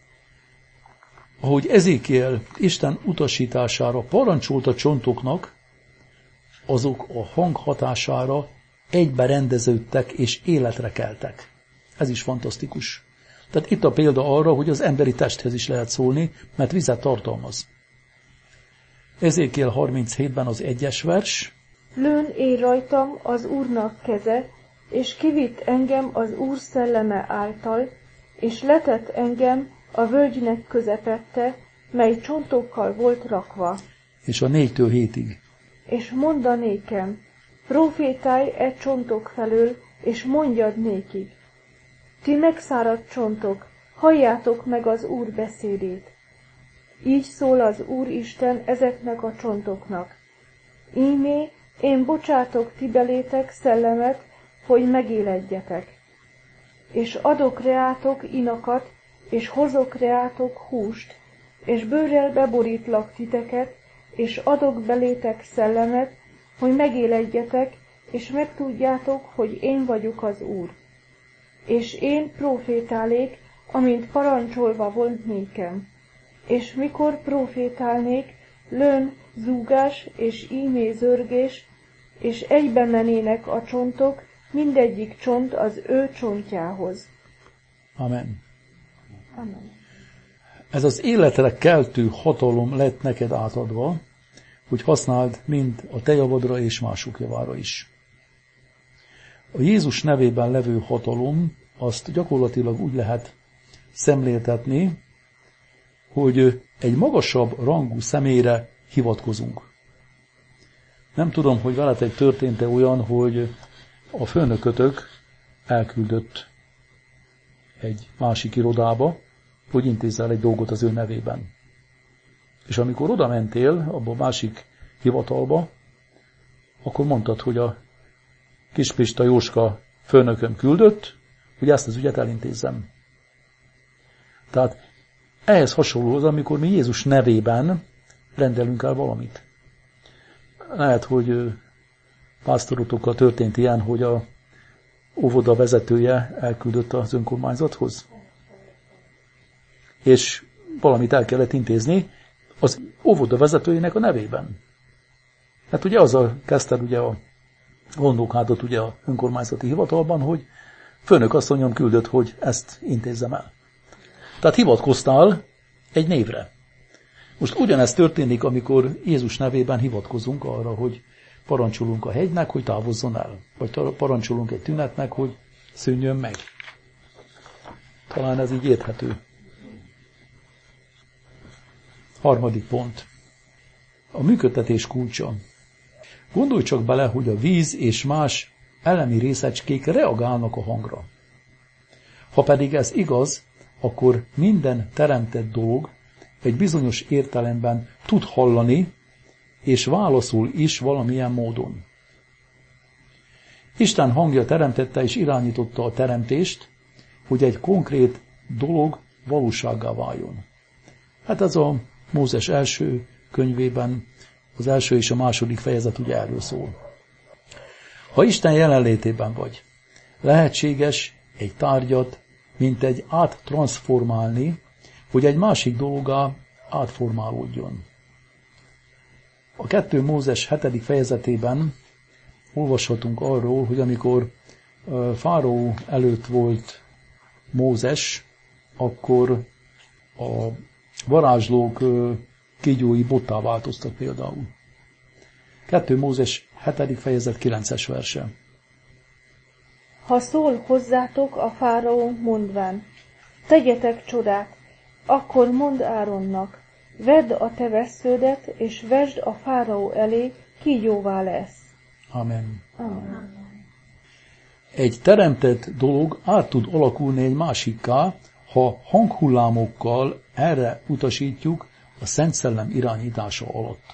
B: ahogy Ezékiel Isten utasítására parancsolt a csontoknak, azok a hang hatására egybe rendeződtek és életre keltek. Ez is fantasztikus. Tehát itt a példa arra, hogy az emberi testhez is lehet szólni, mert vizet tartalmaz. Ezékiel 37-ben az 1-es vers.
C: Lőn ér rajtam az Úrnak keze, és kivitt engem az Úr szelleme által, és letett engem a völgynek közepette, mely csontokkal volt rakva.
B: És a 4-től 7-ig.
C: És mondta nékem, profétálj e csontok felől, és mondjad nékig. Ti megszáradt csontok, halljátok meg az Úr beszédét. Így szól az Úr Isten ezeknek a csontoknak. Ímé, én bocsátok ti belétek szellemet, hogy megéledjetek. És adok reátok inakat, és hozok reátok húst, és bőrrel beborítlak titeket, és adok belétek szellemet, hogy megéledjetek, és megtudjátok, hogy én vagyok az Úr. És én profétálék, amint parancsolva volt nékem. És mikor profétálnék, lőn, zúgás és ímé zörgés, és egybe menének a csontok, mindegyik csont az ő csontjához.
B: Amen.
C: Amen.
B: Ez az életre keltő hatalom lett neked átadva, hogy használd mind a te javadra és mások javára is. A Jézus nevében levő hatalom, azt gyakorlatilag úgy lehet szemléltetni, hogy egy magasabb rangú személyre hivatkozunk. Nem tudom, hogy veletek történt-e olyan, hogy a főnökötök elküldött egy másik irodába, hogy intézzel egy dolgot az ő nevében. És amikor oda mentél, abba a másik hivatalba, akkor mondtad, hogy a Kispista Jóska főnököm küldött, hogy ezt az ügyet elintézzem. Tehát ehhez hasonló az, amikor mi Jézus nevében rendelünk el valamit. Lehet, hogy pásztorotokkal történt ilyen, hogy a óvoda vezetője elküldött az önkormányzathoz, és valamit el kellett intézni az óvoda vezetőjének a nevében. Hát ugye azzal kezdted ugye a gondokádat ugye a önkormányzati hivatalban, hogy főnök asszonyom küldött, hogy ezt intézzem el. Tehát hivatkoztál egy névre. Most ugyanezt történik, amikor Jézus nevében hivatkozunk arra, hogy parancsolunk a hegynek, hogy távozzon el. Vagy parancsolunk egy tünetnek, hogy szűnjön meg. Talán ez így érthető. 3. pont. A működtetés kulcsa. Gondolj csak bele, hogy a víz és más elemi részecskék reagálnak a hangra. Ha pedig ez igaz, akkor minden teremtett dolog egy bizonyos értelemben tud hallani, és válaszol is valamilyen módon. Isten hangja teremtette és irányította a teremtést, hogy egy konkrét dolog valósággá váljon. Hát ez a Mózes első könyvében az első és a második fejezet ugye erről szól. Ha Isten jelenlétében vagy, lehetséges egy tárgyat, mint egy áttranszformálni, hogy egy másik dologgá átformálódjon. A 2 Mózes 7. fejezetében olvashatunk arról, hogy amikor fáraó előtt volt Mózes, akkor a varázslók kígyói bottá változtak például. 2 Mózes 7. fejezet 9-es verse.
C: Ha szól hozzátok a fáraó mondván, tegyetek csodát, akkor mondd Áronnak, vedd a te vessződet, és vesd a fáraó elé, kígyóvá lesz.
B: Amen.
C: Amen.
B: Egy teremtett dolog át tud alakulni egy másikká, ha hanghullámokkal erre utasítjuk a Szent Szellem irányítása alatt.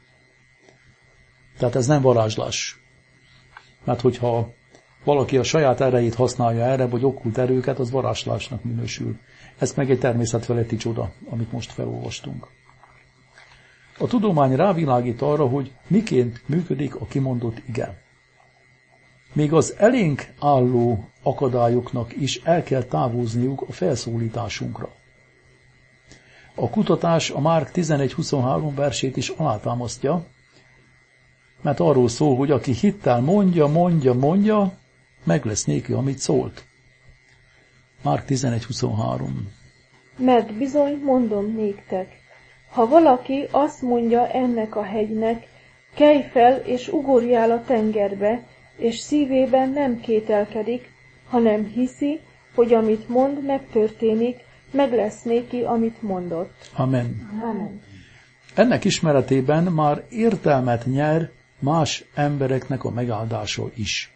B: Tehát ez nem varázslás. Mert hogyha valaki a saját erejét használja erre, vagy okkult erőket, az varázslásnak minősül. Ez meg egy természetfeletti csoda, amit most felolvastunk. A tudomány rávilágít arra, hogy miként működik a kimondott ige. Még az elénk álló akadályoknak is el kell távozniuk a felszólításunkra. A kutatás a Márk 11.23 versét is alátámasztja, mert arról szól, hogy aki hittel mondja, meg lesz néki, amit szólt. Márk 11.23.
C: Mert bizony mondom néktek, ha valaki azt mondja ennek a hegynek, kelj fel és ugorjál a tengerbe, és szívében nem kételkedik, hanem hiszi, hogy amit mond, megtörténik, meg lesz néki, amit mondott.
B: Amen.
C: Amen.
B: Ennek ismeretében már értelmet nyer más embereknek a megáldása is.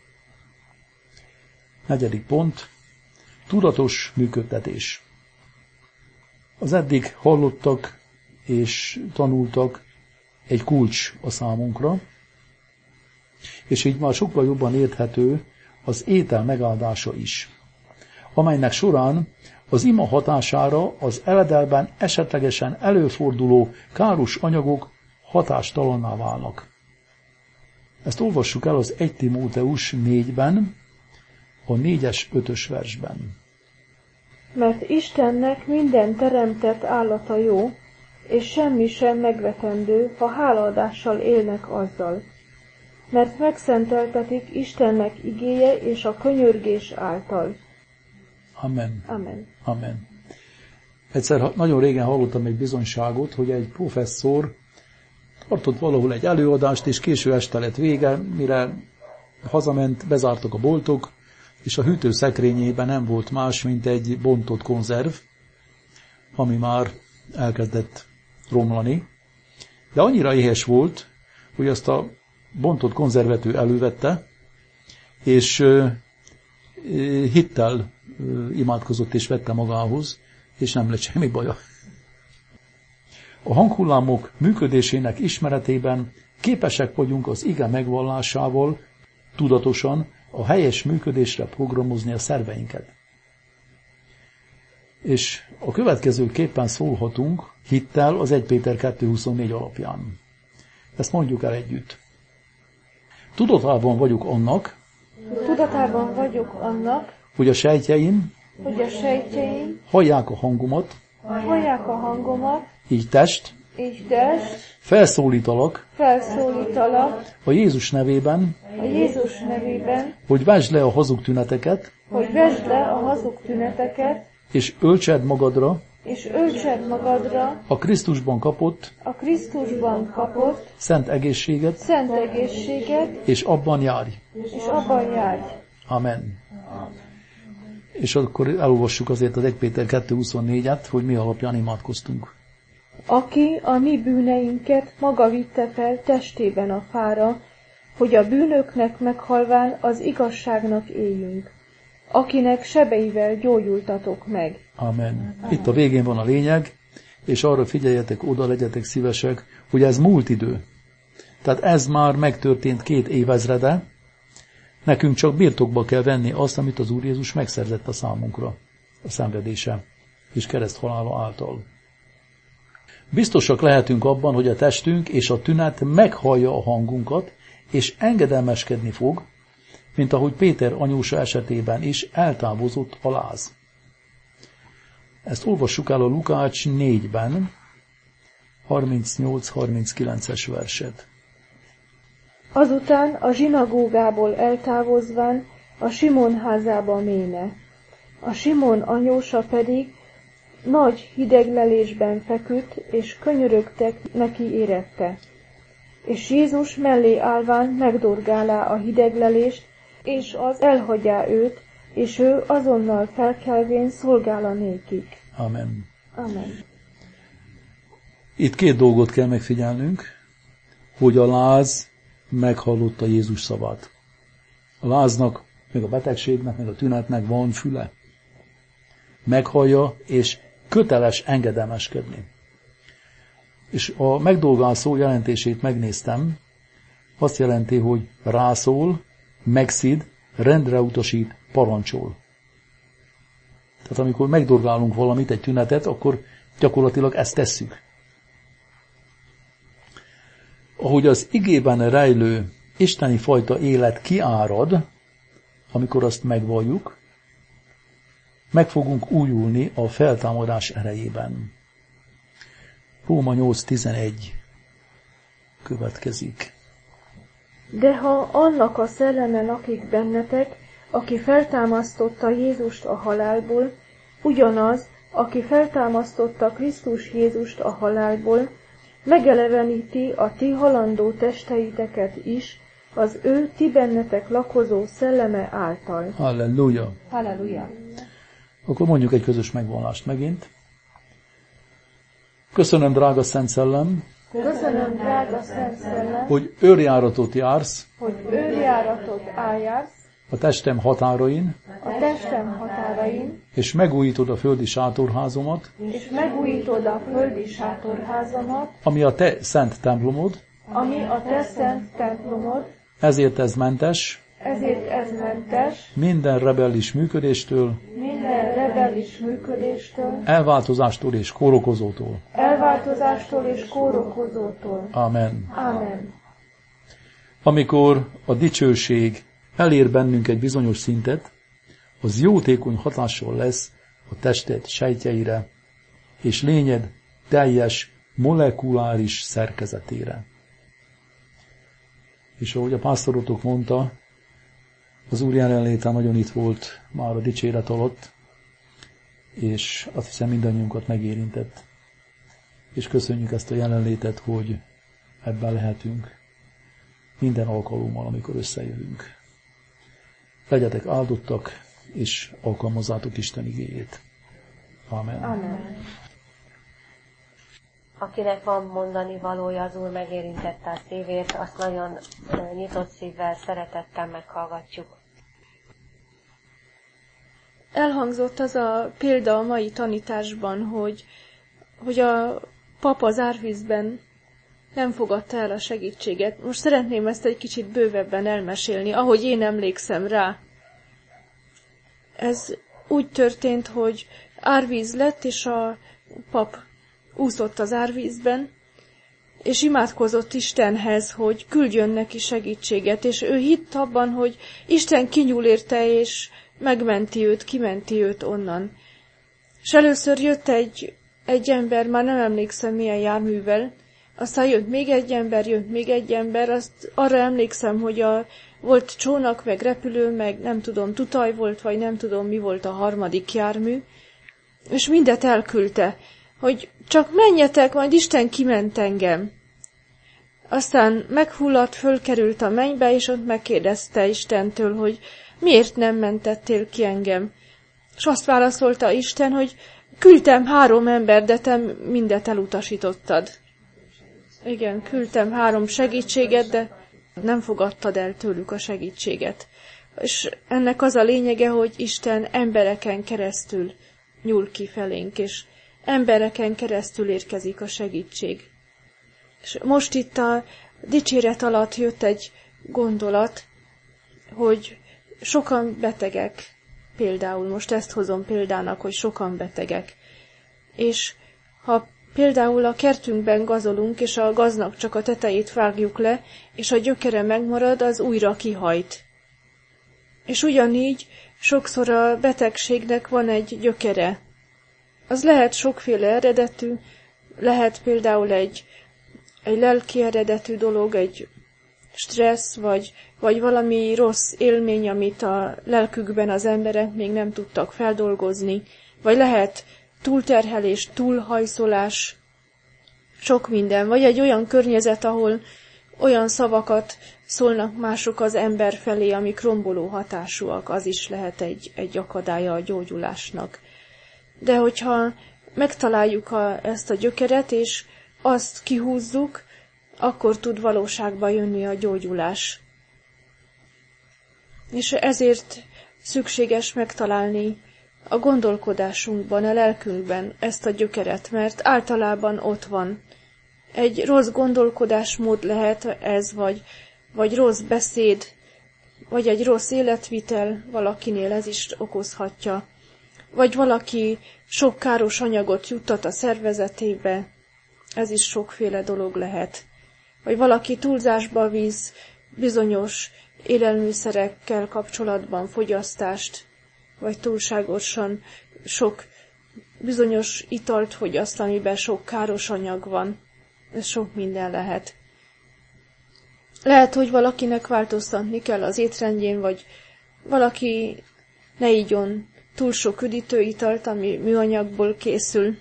B: 4. pont. Tudatos működtetés. Az eddig hallottak és tanultak egy kulcs a számunkra, és így már sokkal jobban érthető az étel megáldása is, amelynek során az ima hatására az eledelben esetlegesen előforduló káros anyagok hatástalanná válnak. Ezt olvassuk el az 1 Timóteus 4-ben, a 4-es 5-ös versben.
C: Mert Istennek minden teremtett állata jó, és semmi sem megvetendő, ha hálaadással élnek azzal. Mert megszenteltetik Istennek igéje és a könyörgés által.
B: Amen.
C: Amen.
B: Amen. Egyszer nagyon régen hallottam egy bizonyságot, hogy egy professzor tartott valahol egy előadást, és késő este lett vége, mire hazament, bezártak a boltok, és a hűtőszekrényében nem volt más, mint egy bontott konzerv, ami már elkezdett romlani. De annyira éhes volt, hogy azt a bontott konzervet ő elővette, és hittel imádkozott és vette magához, és nem lett semmi baja. A hanghullámok működésének ismeretében képesek vagyunk az ige megvallásával tudatosan a helyes működésre programozni a szerveinket. És a következőképpen szólhatunk hittel az 1 Péter 2.24 alapján. Ezt mondjuk el együtt. Tudatában vagyok annak, hogy a sejtjeim hallják a hangomat, így test, felszólítalak a Jézus nevében, hogy vesd le a hazug tüneteket, és öltsed magadra a Krisztusban kapott szent egészséget, és abban járj. Amen. És akkor elolvassuk azért az 1 Péter 2.24-et, hogy mi alapján imádkoztunk.
C: Aki a mi bűneinket maga vitte fel testében a fára, hogy a bűnöknek meghalván az igazságnak éljünk, akinek sebeivel gyógyultatok meg.
B: Amen. Itt a végén van a lényeg, és arra figyeljetek oda, legyetek szívesek, hogy ez múlt idő. Tehát ez már megtörtént 2 évezrede, nekünk csak birtokba kell venni azt, amit az Úr Jézus megszerzett a számunkra, a szenvedése és kereszthalála által. Biztosak lehetünk abban, hogy a testünk és a tünet meghallja a hangunkat, és engedelmeskedni fog, mint ahogy Péter anyósa esetében is eltávozott a láz. Ezt olvassuk el a Lukács 4-ben, 38-39-es verset.
C: Azután a zsinagógából eltávozván a Simon házába méne. A Simon anyósa pedig nagy hideglelésben feküdt, és könyörögtek neki érette. És Jézus mellé állván megdorgálá a hideglelést, és az elhagyá őt, és ő azonnal felkelvén szolgála nékik.
B: Amen.
C: Amen.
B: Itt 2 dolgot kell megfigyelnünk, hogy a láz meghallotta Jézus szavát. A láznak, meg a betegségnek, meg a tünetnek van füle. Meghallja, és köteles engedelmeskedni. És a megdolgál szó jelentését megnéztem, azt jelenti, hogy rászól, megszid, rendre utasít, parancsol. Tehát amikor megdolgálunk valamit, egy tünetet, akkor gyakorlatilag ezt tesszük. Ahogy az igében rejlő isteni fajta élet kiárad, amikor azt megvalljuk, meg fogunk újulni a feltámadás erejében. Róma 8.11 következik.
C: De ha annak a szelleme lakik bennetek, aki feltámasztotta Jézust a halálból, ugyanaz, aki feltámasztotta Krisztus Jézust a halálból, megeleveníti a ti halandó testeiteket is, az ő ti bennetek lakozó szelleme által.
B: Halleluja!
C: Halleluja!
B: Akkor mondjuk egy közös megvallást megint. Köszönöm, drága Szent Szellem, hogy őrjáratot jársz, a testem határain, és megújítod a földi sátorházomat, ami a te szent templomod, ezért ez mentes, minden rebellis működéstől, elváltozástól és kórokozótól. Amen.
C: Amen.
B: Amikor a dicsőség elér bennünk egy bizonyos szintet, az jótékony hatással lesz a tested sejtjeire, és lényed teljes molekuláris szerkezetére. És ahogy a pásztorotok mondta, az Úr jelenléte nagyon itt volt már a dicséret alatt, és azt hiszem mindannyiunkat megérintett. És köszönjük ezt a jelenlétet, hogy ebben lehetünk minden alkalommal, amikor összejövünk. Legyetek áldottak, és alkalmazzátok Isten igéjét. Amen.
C: Amen.
A: Akinek van mondani valója, az Úr megérintette a szívét, azt nagyon nyitott szívvel, szeretettel meghallgatjuk.
C: Elhangzott az a példa a mai tanításban, hogy a pap az árvízben nem fogadta el a segítséget. Most szeretném ezt egy kicsit bővebben elmesélni, ahogy én emlékszem rá. Ez úgy történt, hogy árvíz lett, és a pap úszott az árvízben, és imádkozott Istenhez, hogy küldjön neki segítséget, és ő hitt abban, hogy Isten kinyúl érte, és megmenti őt, kimenti őt onnan. És először jött egy ember, már nem emlékszem milyen járművel, aztán jött még egy ember, azt arra emlékszem, hogy volt csónak, meg repülő, meg nem tudom, tutaj volt, vagy nem tudom, mi volt a harmadik jármű, és mindet elküldte, hogy csak menjetek, majd Isten kiment engem. Aztán meghulladt, fölkerült a mennybe, és ott megkérdezte Istentől, hogy miért nem mentettél ki engem. És azt válaszolta Isten, hogy küldtem 3 ember, de te mindet elutasítottad. Igen, küldtem 3 segítséget, de nem fogadtad el tőlük a segítséget. És ennek az a lényege, hogy Isten embereken keresztül nyúl ki felénk, és embereken keresztül érkezik a segítség. És most itt a dicséret alatt jött egy gondolat, hogy sokan betegek, például most ezt hozom példának, hogy sokan betegek. És ha például a kertünkben gazolunk, és a gaznak csak a tetejét vágjuk le, és a gyökere megmarad, az újra kihajt. És ugyanígy sokszor a betegségnek van egy gyökere. Az lehet sokféle eredetű, lehet például egy lelki eredetű dolog, egy stressz, vagy valami rossz élmény, amit a lelkükben az emberek még nem tudtak feldolgozni, vagy lehet túlterhelés, túlhajszolás, sok minden, vagy egy olyan környezet, ahol olyan szavakat szólnak mások az ember felé, amik romboló hatásúak, az is lehet egy akadálya a gyógyulásnak. De hogyha megtaláljuk ezt a gyökeret, és azt kihúzzuk, akkor tud valóságba jönni a gyógyulás. És ezért szükséges megtalálni a gondolkodásunkban, a lelkünkben ezt a gyökeret, mert általában ott van. Egy rossz gondolkodásmód lehet ez, vagy rossz beszéd, vagy egy rossz életvitel, valakinél ez is okozhatja. Vagy valaki sok káros anyagot juttat a szervezetébe, ez is sokféle dolog lehet. Vagy valaki túlzásba víz bizonyos élelmiszerekkel kapcsolatban fogyasztást, vagy túlságosan sok bizonyos italt fogyaszt, amiben sok káros anyag van. Ez sok minden lehet. Lehet, hogy valakinek változtatni kell az étrendjén, vagy valaki ne igyon túl sok üdítőitalt, ami műanyagból készül.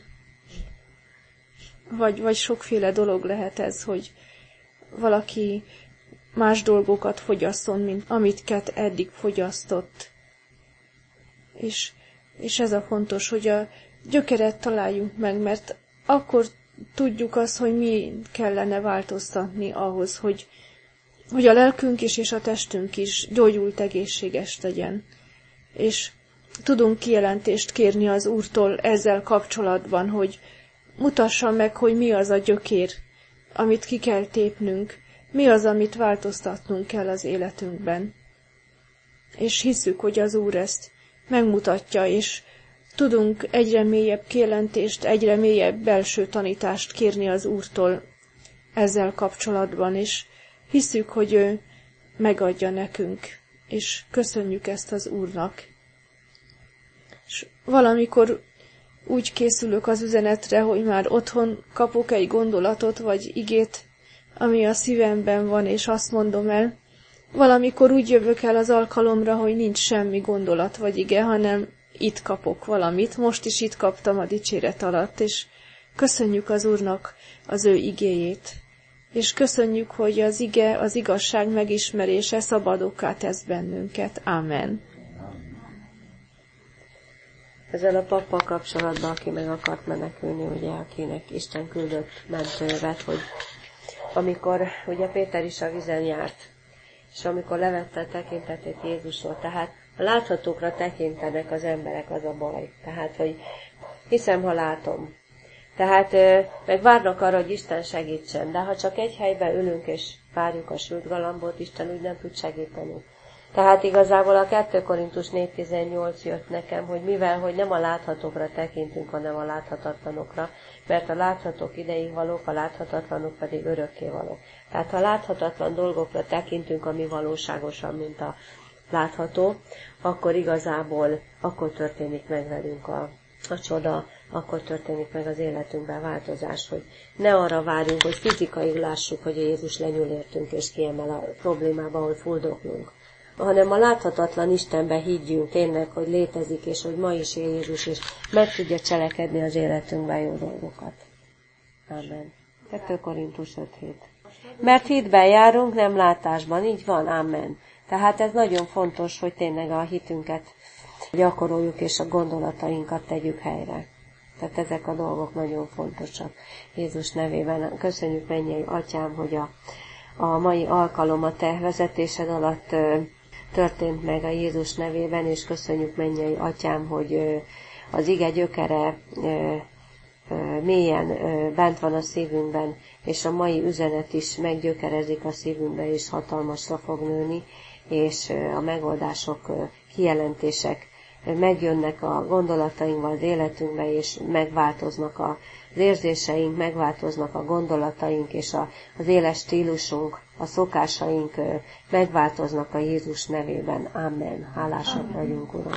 C: Vagy sokféle dolog lehet ez, hogy valaki más dolgokat fogyasszon, mint amiket eddig fogyasztott. És ez a fontos, hogy a gyökeret találjuk meg, mert akkor tudjuk azt, hogy mi kellene változtatni ahhoz, hogy a lelkünk is és a testünk is gyógyult, egészséges legyen. És tudunk kijelentést kérni az Úrtól ezzel kapcsolatban, hogy mutassa meg, hogy mi az a gyökér, amit ki kell tépnünk, mi az, amit változtatnunk kell az életünkben. És hiszük, hogy az Úr ezt megmutatja, és tudunk egyre mélyebb kijelentést, egyre mélyebb belső tanítást kérni az Úrtól ezzel kapcsolatban, és hiszük, hogy ő megadja nekünk, és köszönjük ezt az Úrnak. És valamikor úgy készülök az üzenetre, hogy már otthon kapok egy gondolatot, vagy igét, ami a szívemben van, és azt mondom el. Valamikor úgy jövök el az alkalomra, hogy nincs semmi gondolat vagy ige, hanem itt kapok valamit. Most is itt kaptam a dicséret alatt, és köszönjük az Úrnak az ő igéjét. És köszönjük, hogy az ige, az igazság megismerése szabadokká tesz bennünket. Ámen.
A: Ezzel a pappal kapcsolatban, aki meg akart menekülni, ugye, akinek Isten küldött mentővet, hogy amikor ugye Péter is a vízen járt, és amikor levette a tekintetét Jézusról, tehát a láthatókra tekintenek az emberek, az a baj. Tehát, hogy hiszem, ha látom. Tehát meg várnak arra, hogy Isten segítsen, de ha csak egy helyben ülünk és várjuk a sült galambot, Isten úgy nem tud segíteni. Tehát igazából a 2 Korintus 4.18 jött nekem, hogy mivel, hogy nem a láthatókra tekintünk, hanem a láthatatlanokra, mert a láthatók ideig valók, a láthatatlanok pedig örökké valók. Tehát ha láthatatlan dolgokra tekintünk, ami valóságosan, mint a látható, akkor igazából akkor történik meg velünk a csoda, akkor történik meg az életünkben változás, hogy ne arra várjunk, hogy fizikailag lássuk, hogy Jézus lenyúl értünk és kiemel a problémába, ahol fuldoklunk, hanem a láthatatlan Istenbe higgyünk tényleg, hogy létezik, és hogy ma is él Jézus, és meg tudja cselekedni az életünkben jó dolgokat. Amen. 2 Korintus 5.7. Mert hitben járunk, nem látásban. Így van, amen. Tehát ez nagyon fontos, hogy tényleg a hitünket gyakoroljuk, és a gondolatainkat tegyük helyre. Tehát ezek a dolgok nagyon fontosak Jézus nevében. Köszönjük, mennyei Atyám, hogy a mai alkalom a Te vezetésed alatt történt meg a Jézus nevében, és köszönjük, mennyei Atyám, hogy az ige gyökere mélyen bent van a szívünkben, és a mai üzenet is meggyökerezik a szívünkbe, és hatalmasra fog nőni, és a megoldások, kijelentések megjönnek a gondolatainkba, az életünkbe, és megváltoznak az érzéseink, megváltoznak a gondolataink, és az éles stílusunk, a szokásaink megváltoznak a Jézus nevében. Amen. Hálásak vagyunk, Uram.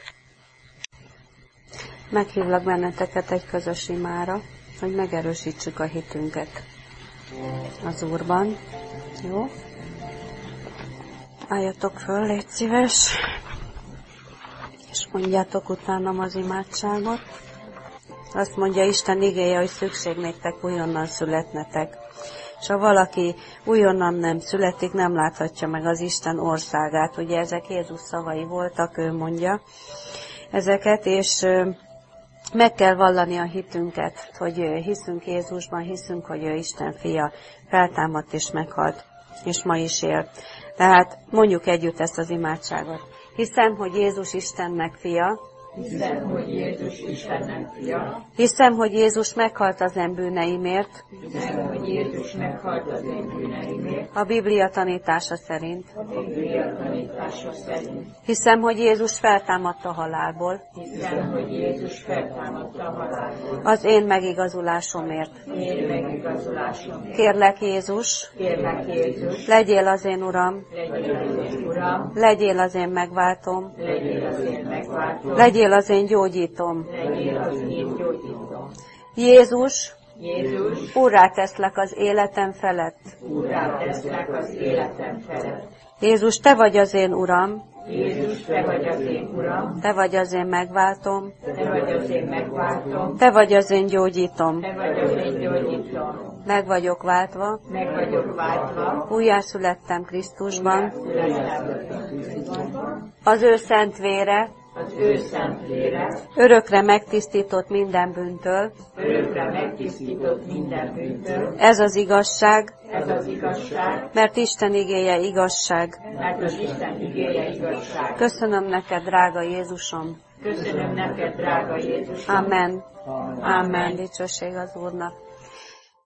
A: Meghívlak benneteket egy közös imára, hogy megerősítsük a hitünket az Úrban. Jó? Álljatok föl, légy szíves, és mondjátok utánam az imádságot. Azt mondja Isten igéje, hogy szükség néktek újonnan születnetek. És ha valaki újonnan nem születik, nem láthatja meg az Isten országát. Ugye ezek Jézus szavai voltak, ő mondja ezeket, és meg kell vallani a hitünket, hogy hiszünk Jézusban, hiszünk, hogy ő Isten fia, feltámadt és meghalt, és ma is él. Tehát mondjuk együtt ezt az imádságot. Hiszem, hogy Jézus Istennek fia.
D: Hiszem, hogy Jézus Istennek fia.
A: Hiszem, hogy Jézus meghalt az én bűneimért.
D: Hiszem, hogy Jézus meghalt az én bűneimért.
A: A Biblia tanítása szerint.
D: A Biblia tanítása szerint.
A: Hiszem, hogy Jézus feltámadt a halálból.
D: Hiszem, hogy Jézus feltámadt a halálból.
A: Az én megigazulásomért.
D: Én megigazulásomért.
A: Kérlek Jézus.
D: Kérlek Jézus.
A: Legyél az én Uram.
D: Legyél az én Uram.
A: Legyél az én megváltom.
D: Legyél az én megváltom.
A: Legyél az én gyógyítom.
D: Legyél az én gyógyítom.
A: Jézus,
D: Jézus,
A: úrrá teszlek az életem felett.
D: úrrá teszlek az életem felett.
A: Jézus, te vagy az én Uram.
D: Jézus, te vagy az én Uram.
A: Te vagy az én megváltom.
D: Te vagy az én megváltom.
A: Te vagy az én gyógyítom.
D: Te vagy az én gyógyítom.
A: Meg vagyok váltva.
D: Meg vagyok váltva.
A: Újjászülettem Krisztusban.
D: Újjászülettem.
A: Az ő szent vére
D: Az ő szent vére
A: örökre megtisztított minden bűntől.
D: örökre megtisztított minden bűntől.
A: Ez az igazság,
D: Ez az igazság,
A: mert Isten igéje igazság.
D: mert az Isten igéje igazság.
A: Köszönöm neked, drága Jézusom.
D: Köszönöm neked, drága Jézus.
A: Amen. Amen. Dicsőség az Úrnak.